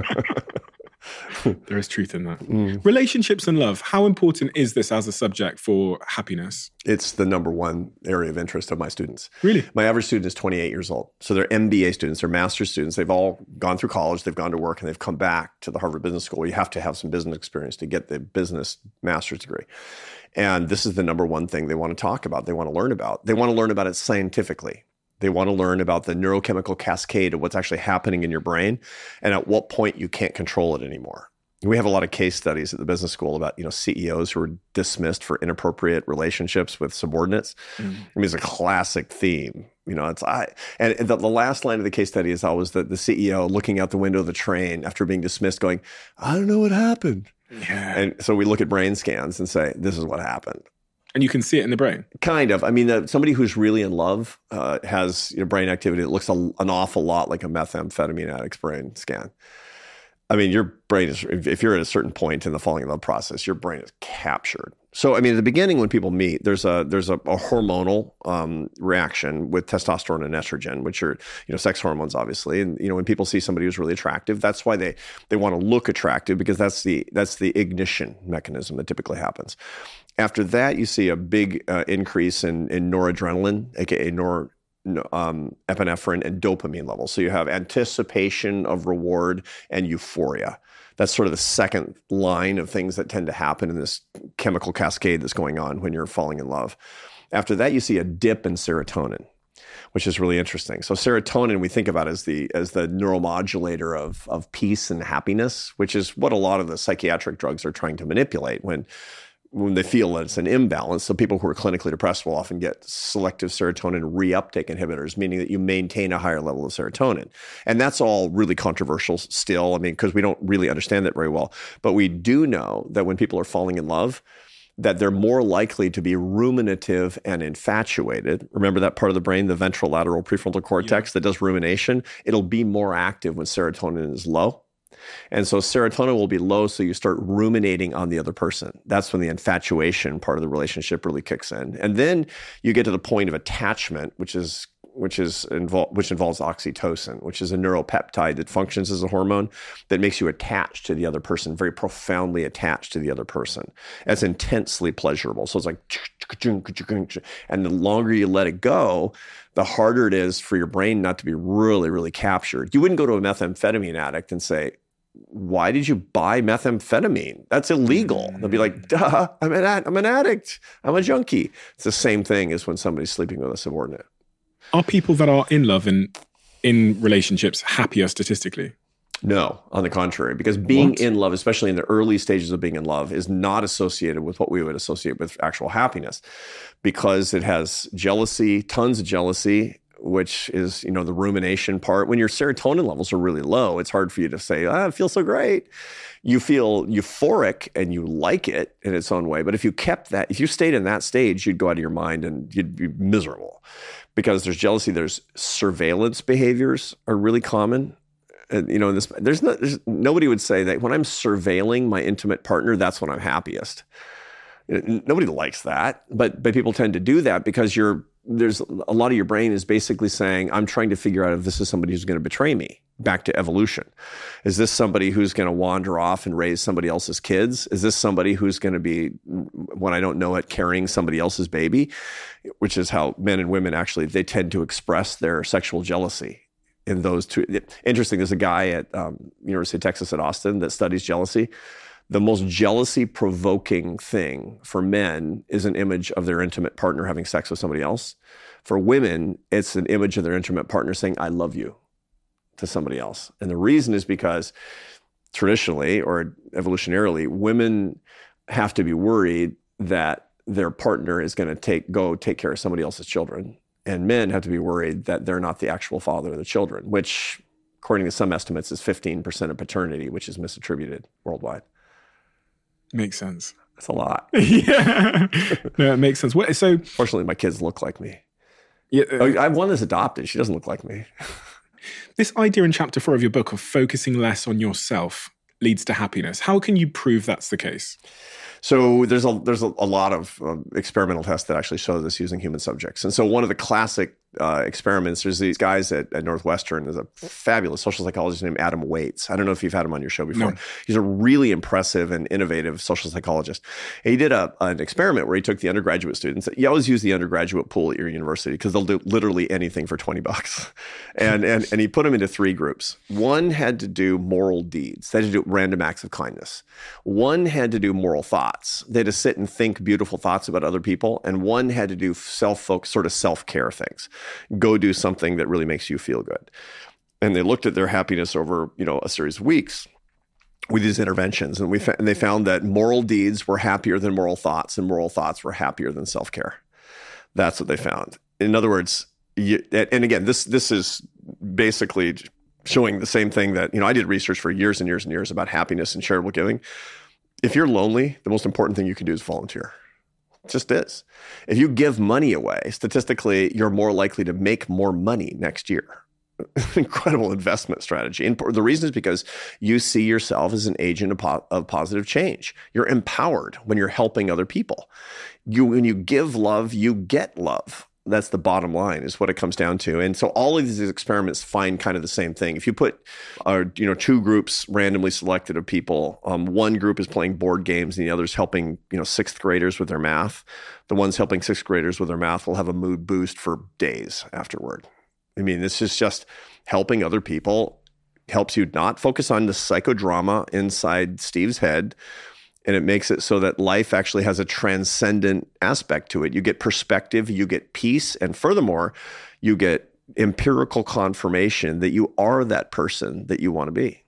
know. There is truth in that. Mm. Relationships and love. How important is this as a subject for happiness? It's the number one area of interest of my students. Really? My average student is twenty-eight years old. So they're M B A students, they're master's students. They've all gone through college, they've gone to work, and they've come back to the Harvard Business School. You have to have some business experience to get the business master's degree. And this is the number one thing they want to talk about, they want to learn about. They want to learn about it scientifically. They want to learn about the neurochemical cascade of what's actually happening in your brain and at what point you can't control it anymore. We have a lot of case studies at the business school about, you know, C E Os who are dismissed for inappropriate relationships with subordinates. Mm. I mean, it's a classic theme. You know, it's I and the, the last line of the case study is always the, the C E O looking out the window of the train after being dismissed going, I don't know what happened. Yeah. And so we look at brain scans and say, this is what happened. And you can see it in the brain. Kind of. I mean, uh, somebody who's really in love uh, has, you know, brain activity that looks a, an awful lot like a methamphetamine addict's brain scan. I mean, your brain is, if you're at a certain point in the falling in love process, your brain is captured. So, I mean, at the beginning when people meet, there's a there's a, a hormonal um, reaction with testosterone and estrogen, which are, you know, sex hormones, obviously. And, you know, when people see somebody who's really attractive, that's why they they want to look attractive, because that's the that's the ignition mechanism that typically happens. After that, you see a big uh, increase in, in noradrenaline, aka nor Um, epinephrine and dopamine levels. So you have anticipation of reward and euphoria. That's sort of the second line of things that tend to happen in this chemical cascade that's going on when you're falling in love. After that, you see a dip in serotonin, which is really interesting. So serotonin, we think about as the as the neuromodulator of, of peace and happiness, which is what a lot of the psychiatric drugs are trying to manipulate when, when they feel that it's an imbalance. So people who are clinically depressed will often get selective serotonin reuptake inhibitors, meaning that you maintain a higher level of serotonin. And that's all really controversial still, I mean, because we don't really understand that very well. But we do know that when people are falling in love, that they're more likely to be ruminative and infatuated. Remember that part of the brain, the ventrolateral prefrontal cortex yeah. that does rumination? It'll be more active when serotonin is low. And so serotonin will be low, so you start ruminating on the other person. That's when the infatuation part of the relationship really kicks in. And then you get to the point of attachment, which is which is involved, which involves oxytocin, which is a neuropeptide that functions as a hormone that makes you attached to the other person, very profoundly attached to the other person. It's intensely pleasurable. So it's like, and the longer you let it go, the harder it is for your brain not to be really, really captured. You wouldn't go to a methamphetamine addict and say, why did you buy methamphetamine? That's illegal. They'll be like, duh, I'm an, ad- I'm an addict. I'm a junkie. It's the same thing as when somebody's sleeping with a subordinate. Are people that are in love and in relationships happier statistically? No, on the contrary, because being What? in love, especially in the early stages of being in love, is not associated with what we would associate with actual happiness, because it has jealousy, tons of jealousy, which is, you know, the rumination part. When your serotonin levels are really low, it's hard for you to say, ah, I feel so great. You feel euphoric and you like it in its own way. But if you kept that, if you stayed in that stage, you'd go out of your mind and you'd be miserable. Because there's jealousy, there's surveillance behaviors are really common. And, you know, this, there's, no, there's nobody would say that when I'm surveilling my intimate partner, that's when I'm happiest. Nobody likes that, but but people tend to do that because you're there's a lot of your brain is basically saying, I'm trying to figure out if this is somebody who's going to betray me. Back to evolution. Is this somebody who's going to wander off and raise somebody else's kids? Is this somebody who's going to be, when I don't know it, carrying somebody else's baby? Which is how men and women actually, they tend to express their sexual jealousy in those two. Interesting, there's a guy at um, University of Texas at Austin that studies jealousy. The most jealousy-provoking thing for men is an image of their intimate partner having sex with somebody else. For women, it's an image of their intimate partner saying, I love you, to somebody else. And the reason is because traditionally or evolutionarily, women have to be worried that their partner is going to take go take care of somebody else's children. And men have to be worried that they're not the actual father of the children, which, according to some estimates, is fifteen percent of paternity, which is misattributed worldwide. Makes sense. It's a lot. Yeah. No, it makes sense. What, so, fortunately, my kids look like me. Yeah, uh, I have one that's adopted. She doesn't look like me. This idea in chapter four of your book of focusing less on yourself leads to happiness. How can you prove that's the case? So there's a there's a, a lot of uh, experimental tests that actually show this using human subjects. And so one of the classic uh, experiments, there's these guys at, at Northwestern. There's a fabulous social psychologist named Adam Waits. I don't know if you've had him on your show before. No. He's a really impressive and innovative social psychologist. And he did a, an experiment where he took the undergraduate students. You always use the undergraduate pool at your university because they'll do literally anything for twenty bucks. And, and, and he put them into three groups. One had to do moral deeds. They had to do random acts of kindness. One had to do moral thoughts. They had to sit and think beautiful thoughts about other people. And one had to do self-focused, sort of self-care things. Go do something that really makes you feel good. And they looked at their happiness over, you know, a series of weeks with these interventions. And we fa- and they found that moral deeds were happier than moral thoughts, and moral thoughts were happier than self-care. That's what they found. In other words, you, and again, this this is basically showing the same thing that, you know, I did research for years and years and years about happiness and charitable giving. If you're lonely, the most important thing you can do is volunteer. It just is. If you give money away, statistically, you're more likely to make more money next year. Incredible investment strategy. And the reason is because you see yourself as an agent of, po- of positive change. You're empowered when you're helping other people. You, when you give love, you get love. That's the bottom line, is what it comes down to. And so all of these experiments find kind of the same thing. If you put, uh, you know, two groups randomly selected of people, um, one group is playing board games and the other's helping, you know, sixth graders with their math. The ones helping sixth graders with their math will have a mood boost for days afterward. I mean, this is just helping other people helps you not focus on the psychodrama inside Steve's head. And it makes it so that life actually has a transcendent aspect to it. You get perspective, you get peace, and furthermore, you get empirical confirmation that you are that person that you want to be.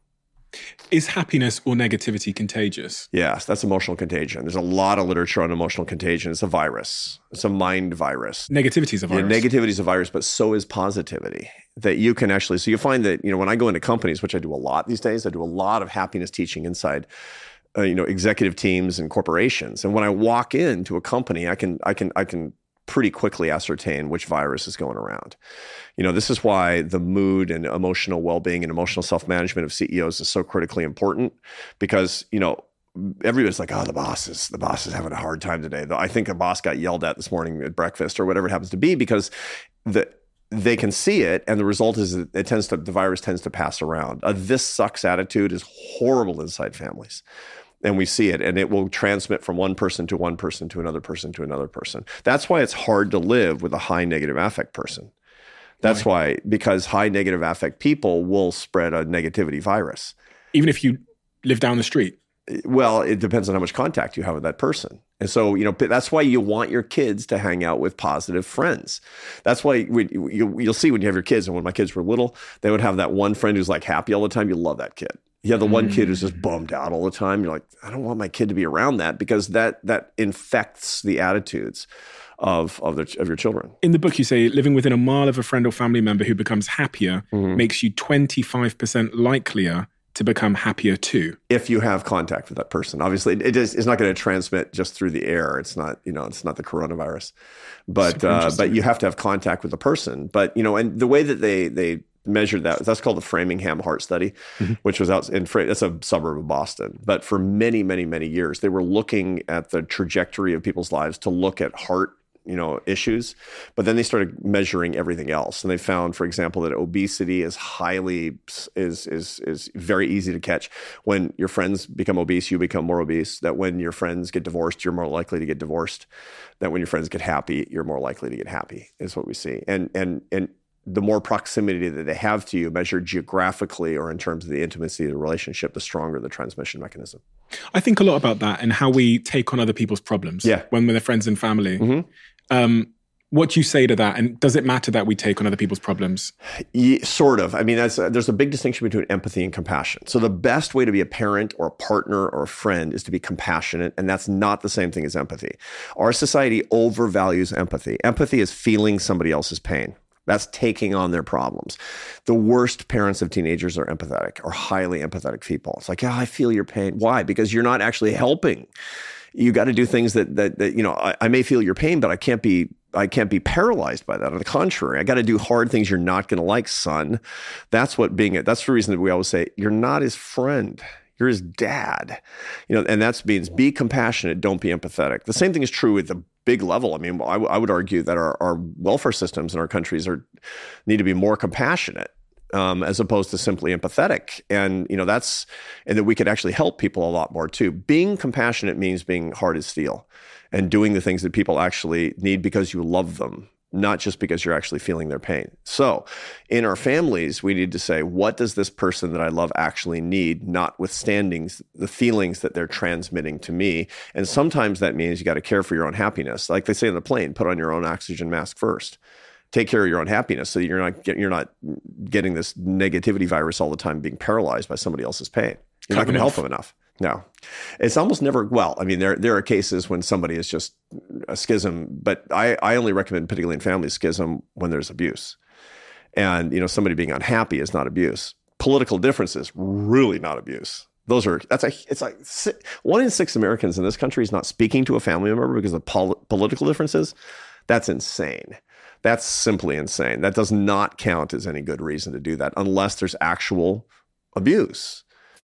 Is happiness or negativity contagious? Yes, that's emotional contagion. There's a lot of literature on emotional contagion. It's a virus. It's a mind virus. Negativity is a virus. Yeah, negativity is a virus, but so is positivity. That you can actually, so you find that, you know, when I go into companies, which I do a lot these days, I do a lot of happiness teaching inside Uh, you know, executive teams and corporations. And when I walk into a company, I can, I can, I can pretty quickly ascertain which virus is going around. You know, this is why the mood and emotional well-being and emotional self-management of C E Os is so critically important, because, you know, everybody's like, oh, the boss is, the boss is having a hard time today. I think a boss got yelled at this morning at breakfast or whatever it happens to be, because the, they can see it, and the result is that it tends to, the virus tends to pass around. A this sucks attitude is horrible inside families. And we see it, and it will transmit from one person to one person to another person to another person. That's why it's hard to live with a high negative affect person. That's why, because high negative affect people will spread a negativity virus. Even if you live down the street? Well, it depends on how much contact you have with that person. And so, you know, that's why you want your kids to hang out with positive friends. That's why we, you, you'll see when you have your kids, and when my kids were little, they would have that one friend who's like happy all the time. You love that kid. You have the one kid who's just bummed out all the time. You're like, I don't want my kid to be around that, because that that infects the attitudes of of, the, of your children. In the book, you say living within a mile of a friend or family member who becomes happier mm-hmm. makes you twenty-five percent likelier to become happier too. If you have contact with that person. Obviously, it is, it's not going to transmit just through the air. It's not, you know, it's not the coronavirus. But uh, but you have to have contact with the person. But, you know, and the way that they they measured that, that's called the Framingham Heart Study, mm-hmm. which was out in, that's a suburb of Boston. But for many, many, many years, they were looking at the trajectory of people's lives to look at heart, you know, issues. But then they started measuring everything else. And they found, for example, that obesity is highly, is, is, is very easy to catch. When your friends become obese, you become more obese. That when your friends get divorced, you're more likely to get divorced. That when your friends get happy, you're more likely to get happy, is what we see. And, and, and, the more proximity that they have to you, measured geographically or in terms of the intimacy of the relationship, the stronger the transmission mechanism. I think a lot about that and how we take on other people's problems yeah. when we're their friends and family. Mm-hmm. Um, what do you say to that? And does it matter that we take on other people's problems? Yeah, sort of. I mean, that's, uh, there's a big distinction between empathy and compassion. So the best way to be a parent or a partner or a friend is to be compassionate, and that's not the same thing as empathy. Our society overvalues empathy. Empathy is feeling somebody else's pain. That's taking on their problems. The worst parents of teenagers are empathetic, or highly empathetic people. It's like, yeah, I feel your pain. Why? Because you're not actually helping. You got to do things that, that, that you know, I, I may feel your pain, but I can't be, I can't be paralyzed by that. On the contrary, I got to do hard things you're not going to like, son. That's what being it. That's the reason that we always say, you're not his friend. You're his dad. You know, and that means be compassionate, don't be empathetic. The same thing is true at the big level. I mean, I, w- I would argue that our, our welfare systems in our countries are need to be more compassionate um, as opposed to simply empathetic. And, you know, that's, and that we could actually help people a lot more too. Being compassionate means being hard as steel and doing the things that people actually need because you love them, not just because you're actually feeling their pain. So in our families, we need to say, what does this person that I love actually need, notwithstanding the feelings that they're transmitting to me? And sometimes that means you got to care for your own happiness. Like they say on the plane, put on your own oxygen mask first. Take care of your own happiness so you're not get, you're not getting this negativity virus all the time, being paralyzed by somebody else's pain. You're not going to help them enough. No, it's almost never, well, I mean, there there are cases when somebody is just a schism, but I, I only recommend, particularly in family, schism when there's abuse. And, you know, somebody being unhappy is not abuse. Political differences, really not abuse. Those are, that's a, it's like one in six Americans in this country is not speaking to a family member because of pol- political differences. That's insane. That's simply insane. That does not count as any good reason to do that unless there's actual abuse.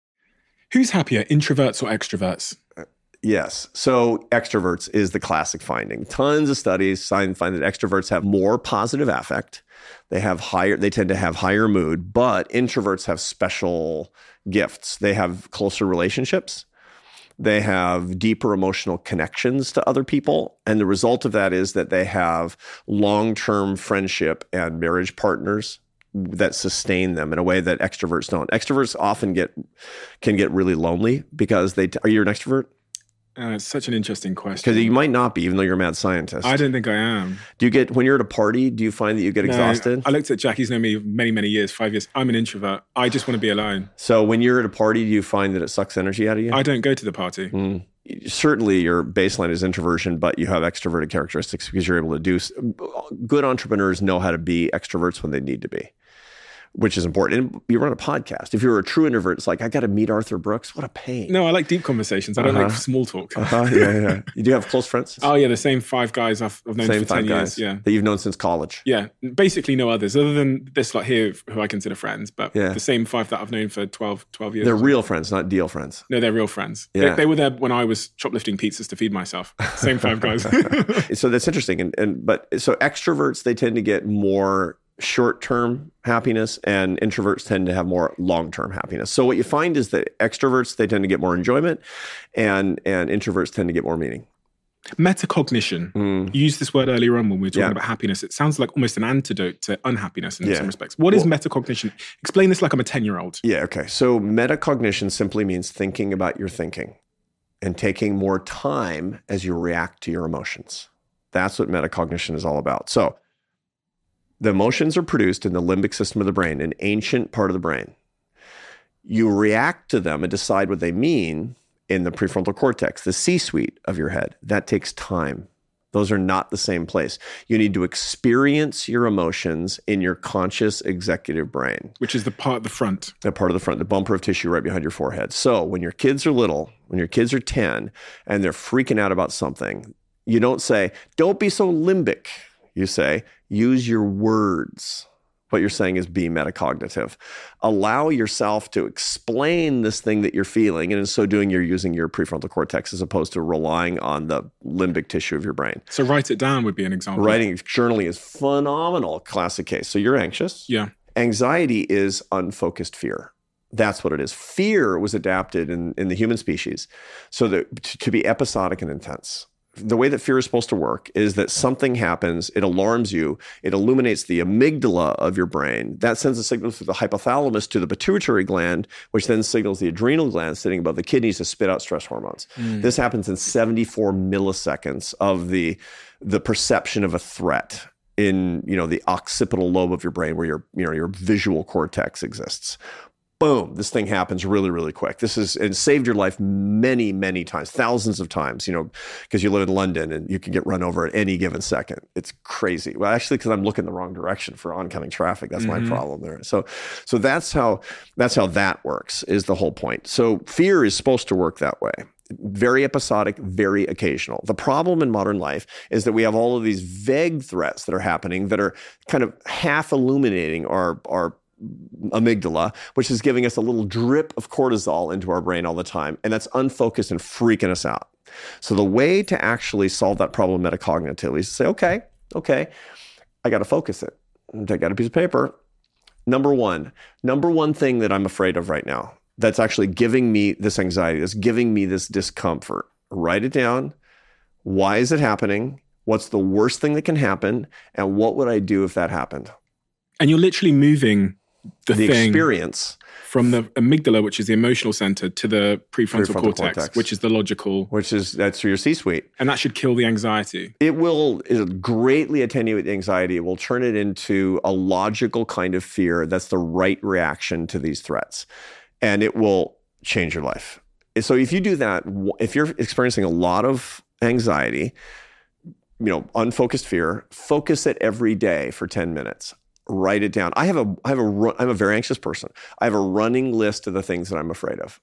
Who's happier, introverts or extroverts? Yes. So extroverts is the classic finding. Tons of studies find that extroverts have more positive affect. They have higher, they tend to have higher mood, but introverts have special gifts. They have closer relationships. They have deeper emotional connections to other people. And the result of that is that they have long-term friendship and marriage partners that sustain them in a way that extroverts don't. Extroverts often get can get really lonely because they are you an extrovert? Uh, it's such an interesting question. Because you might not be, even though you're a mad scientist. I don't think I am. Do you get, when you're at a party, do you find that you get No, exhausted? I looked at Jack. He's known me many, many years, five years. I'm an introvert. I just want to be alone. So when you're at a party, do you find that it sucks energy out of you? I don't go to the party. Mm. Certainly your baseline is introversion, but you have extroverted characteristics because you're able to do, good entrepreneurs know how to be extroverts when they need to be, which is important. And you run a podcast. If you're a true introvert, it's like, I got to meet Arthur Brooks. What a pain. No, I like deep conversations. I don't Uh-huh. like small talk. Uh-huh, yeah, yeah. You do have close friends? Oh, yeah, the same five guys I've, I've known Same for five ten guys years. Yeah. that you've known since college. Yeah, basically no others other than this lot here who I consider friends, but Yeah. the same five that I've known for twelve, twelve years. They're real friends, not deal friends. No, they're real friends. Yeah. They, they were there when I was shoplifting pizzas to feed myself. Same five guys. So that's interesting. And, and but so extroverts, they tend to get more short-term happiness, and introverts tend to have more long-term happiness. So what you find is that extroverts, they tend to get more enjoyment, and and introverts tend to get more meaning. Metacognition. Mm. You used this word earlier on when we were talking Yeah. about happiness. It sounds like almost an antidote to unhappiness in Yeah. some respects. What is Well- metacognition? Explain this like I'm a ten-year-old. Yeah, okay. So metacognition simply means thinking about your thinking and taking more time as you react to your emotions. That's what metacognition is all about. So the emotions are produced in the limbic system of the brain, an ancient part of the brain. You react to them and decide what they mean in the prefrontal cortex, the C-suite of your head. That takes time. Those are not the same place. You need to experience your emotions in your conscious executive brain. Which is the part at the front. That part of the front, the bumper of tissue right behind your forehead. So when your kids are little, when your kids are ten and they're freaking out about something, you don't say, don't be so limbic. You say, use your words. What you're saying is be metacognitive. Allow yourself to explain this thing that you're feeling, and in so doing, you're using your prefrontal cortex as opposed to relying on the limbic tissue of your brain. So write it down would be an example. Writing, journaling is phenomenal. Classic case. So you're anxious. Yeah. Anxiety is unfocused fear. That's what it is. Fear was adapted in, in the human species so that to, to be episodic and intense. The way that fear is supposed to work is that something happens, it alarms you, it illuminates the amygdala of your brain. That sends a signal through the hypothalamus to the pituitary gland, which then signals the adrenal gland sitting above the kidneys to spit out stress hormones. Mm. This happens in seventy-four milliseconds of the, the perception of a threat in, you know, the occipital lobe of your brain where your, you know, your visual cortex exists. Boom, this thing happens really, really quick. This is, it saved your life many, many times, thousands of times, you know, because you live in London and you can get run over at any given second. It's crazy. Well, actually, because I'm looking the wrong direction for oncoming traffic. That's mm-hmm. my problem there. So, so that's how, that's how that works, is the whole point. So fear is supposed to work that way. Very episodic, very occasional. The problem in modern life is that we have all of these vague threats that are happening that are kind of half illuminating our, our amygdala, which is giving us a little drip of cortisol into our brain all the time. And that's unfocused and freaking us out. So the way to actually solve that problem metacognitively is to say, okay, okay, I got to focus it. Take out a piece of paper. Number one, number one thing that I'm afraid of right now, that's actually giving me this anxiety, that's giving me this discomfort. Write it down. Why is it happening? What's the worst thing that can happen? And what would I do if that happened? And you're literally moving the, the thing experience from the amygdala, which is the emotional center, to the prefrontal, prefrontal cortex, cortex, which is the logical. Which is, that's your C-suite. And that should kill the anxiety. It will it'll greatly attenuate the anxiety. It will turn it into a logical kind of fear that's the right reaction to these threats. And it will change your life. So if you do that, if you're experiencing a lot of anxiety, you know, unfocused fear, focus it every day for ten minutes. Write it down. I have a, I have a, I'm a very anxious person. I have a running list of the things that I'm afraid of.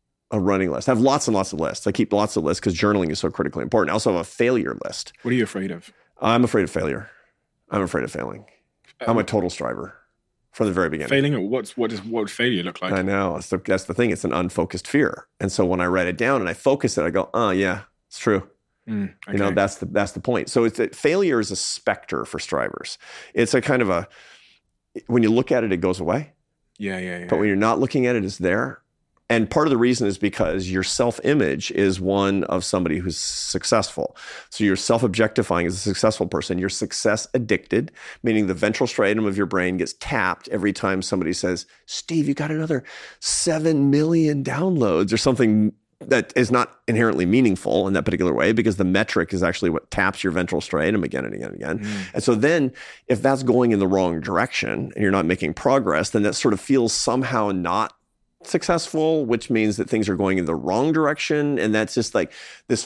A running list. I have lots and lots of lists. I keep lots of lists because journaling is so critically important. I also have a failure list. What are you afraid of? I'm afraid of failure. I'm afraid of failing. I'm a total striver from the very beginning. Failing at what's, what does, what would failure look like? I know. That's the, that's the thing. It's an unfocused fear. And so when I write it down and I focus it, I go, oh yeah, it's true. Mm, okay. You know, that's the, that's the point. So it's that failure is a specter for strivers. It's a kind of a, when you look at it, it goes away. Yeah, yeah, yeah. But when you're not looking at it, it's there. And part of the reason is because your self-image is one of somebody who's successful. So you're self-objectifying as a successful person. You're success addicted, meaning the ventral striatum of your brain gets tapped every time somebody says, Steve, you got another seven million downloads or something that is not inherently meaningful in that particular way, because the metric is actually what taps your ventral striatum again and again and again. Mm. And so then if that's going in the wrong direction and you're not making progress, then that sort of feels somehow not successful, which means that things are going in the wrong direction. And that's just like this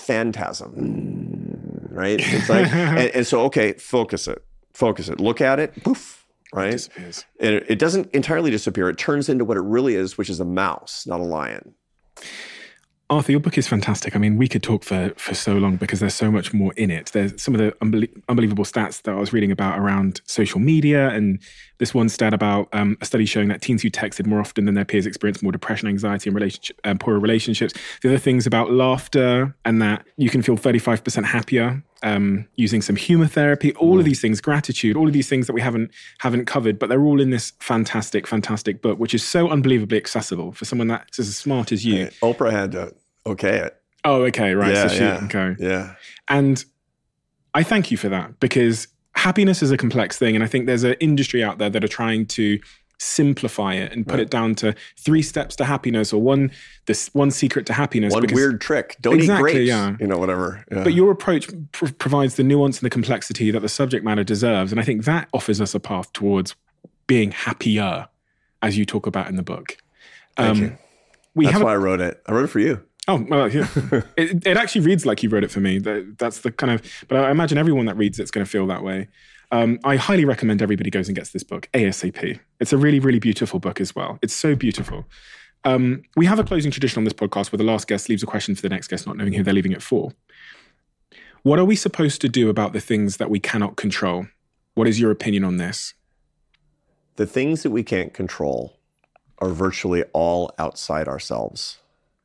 phantasm, right? It's like, and, and so, okay, focus it, focus it, look at it, poof, right? It disappears. And it, it doesn't entirely disappear. It turns into what it really is, which is a mouse, not a lion. Arthur, your book is fantastic. I mean, we could talk for, for so long because there's so much more in it. There's some of the unbelie- unbelievable stats that I was reading about around social media, and this one stat about um, a study showing that teens who texted more often than their peers experience more depression, anxiety, and relationship, uh, poorer relationships. The other things about laughter, and that you can feel thirty-five percent happier um, using some humor therapy. All mm. of these things, gratitude, all of these things that we haven't haven't covered, but they're all in this fantastic, fantastic book, which is so unbelievably accessible for someone that's as smart as you. Hey, Oprah had to okay it. Oh, okay, right. Yeah, so she, yeah, okay. yeah. And I thank you for that, because happiness is a complex thing. And I think there's an industry out there that are trying to simplify it and put right. it down to three steps to happiness, or one this one secret to happiness. One because, weird trick. Don't exactly, eat grapes. Yeah. You know, whatever. Yeah. But your approach pr- provides the nuance and the complexity that the subject matter deserves. And I think that offers us a path towards being happier, as you talk about in the book. Thank um, you. We That's have why a, I wrote it. I wrote it for you. Oh, well, yeah. it, it actually reads like you wrote it for me. That, that's the kind of, but I imagine everyone that reads it's going to feel that way. Um, I highly recommend everybody goes and gets this book ASAP. It's a really, really beautiful book as well. It's so beautiful. Um, we have a closing tradition on this podcast where the last guest leaves a question for the next guest, not knowing who they're leaving it for. What are we supposed to do about the things that we cannot control? What is your opinion on this? The things that we can't control are virtually all outside ourselves.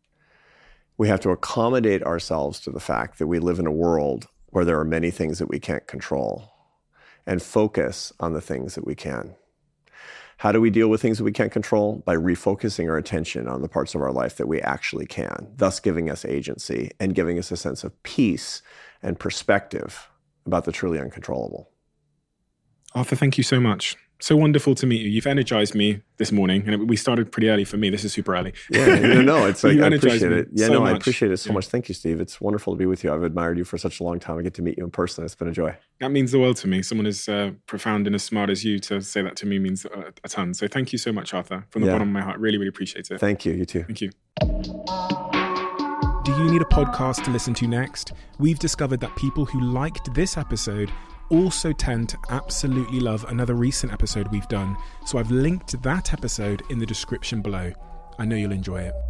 We have to accommodate ourselves to the fact that we live in a world where there are many things that we can't control, and focus on the things that we can. How do we deal with things that we can't control? By refocusing our attention on the parts of our life that we actually can, thus giving us agency and giving us a sense of peace and perspective about the truly uncontrollable. Arthur, thank you so much. So wonderful to meet you. You've energized me this morning, and we started pretty early for me. This is super early. Yeah, no, no, it's like, I appreciate it. Yeah, so no, much. I appreciate it so yeah. much. Thank you, Steve. It's wonderful to be with you. I've admired you for such a long time. I get to meet you in person. It's been a joy. That means the world to me. Someone as uh, profound and as smart as you to say that to me means a, a ton. So thank you so much, Arthur. From the yeah. bottom of my heart, really, really appreciate it. Thank you. You too. Thank you. Do you need a podcast to listen to next? We've discovered that people who liked this episode also tend to absolutely love another recent episode we've done. So I've linked that episode in the description below. I know you'll enjoy it.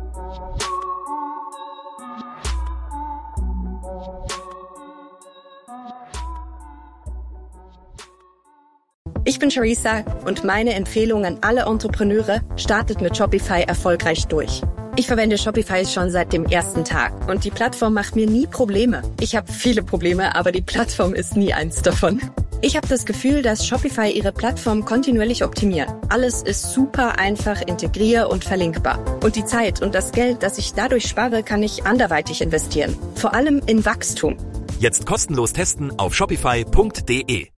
Ich bin Charissa und meine Empfehlung an alle Entrepreneure: startet mit Shopify erfolgreich durch. Ich verwende Shopify schon seit dem ersten Tag und die Plattform macht mir nie Probleme. Ich habe viele Probleme, aber die Plattform ist nie eins davon. Ich habe das Gefühl, dass Shopify ihre Plattform kontinuierlich optimiert. Alles ist super einfach, integrier- und verlinkbar. Und die Zeit und das Geld, das ich dadurch spare, kann ich anderweitig investieren. Vor allem in Wachstum. Jetzt kostenlos testen auf shopify punkt de.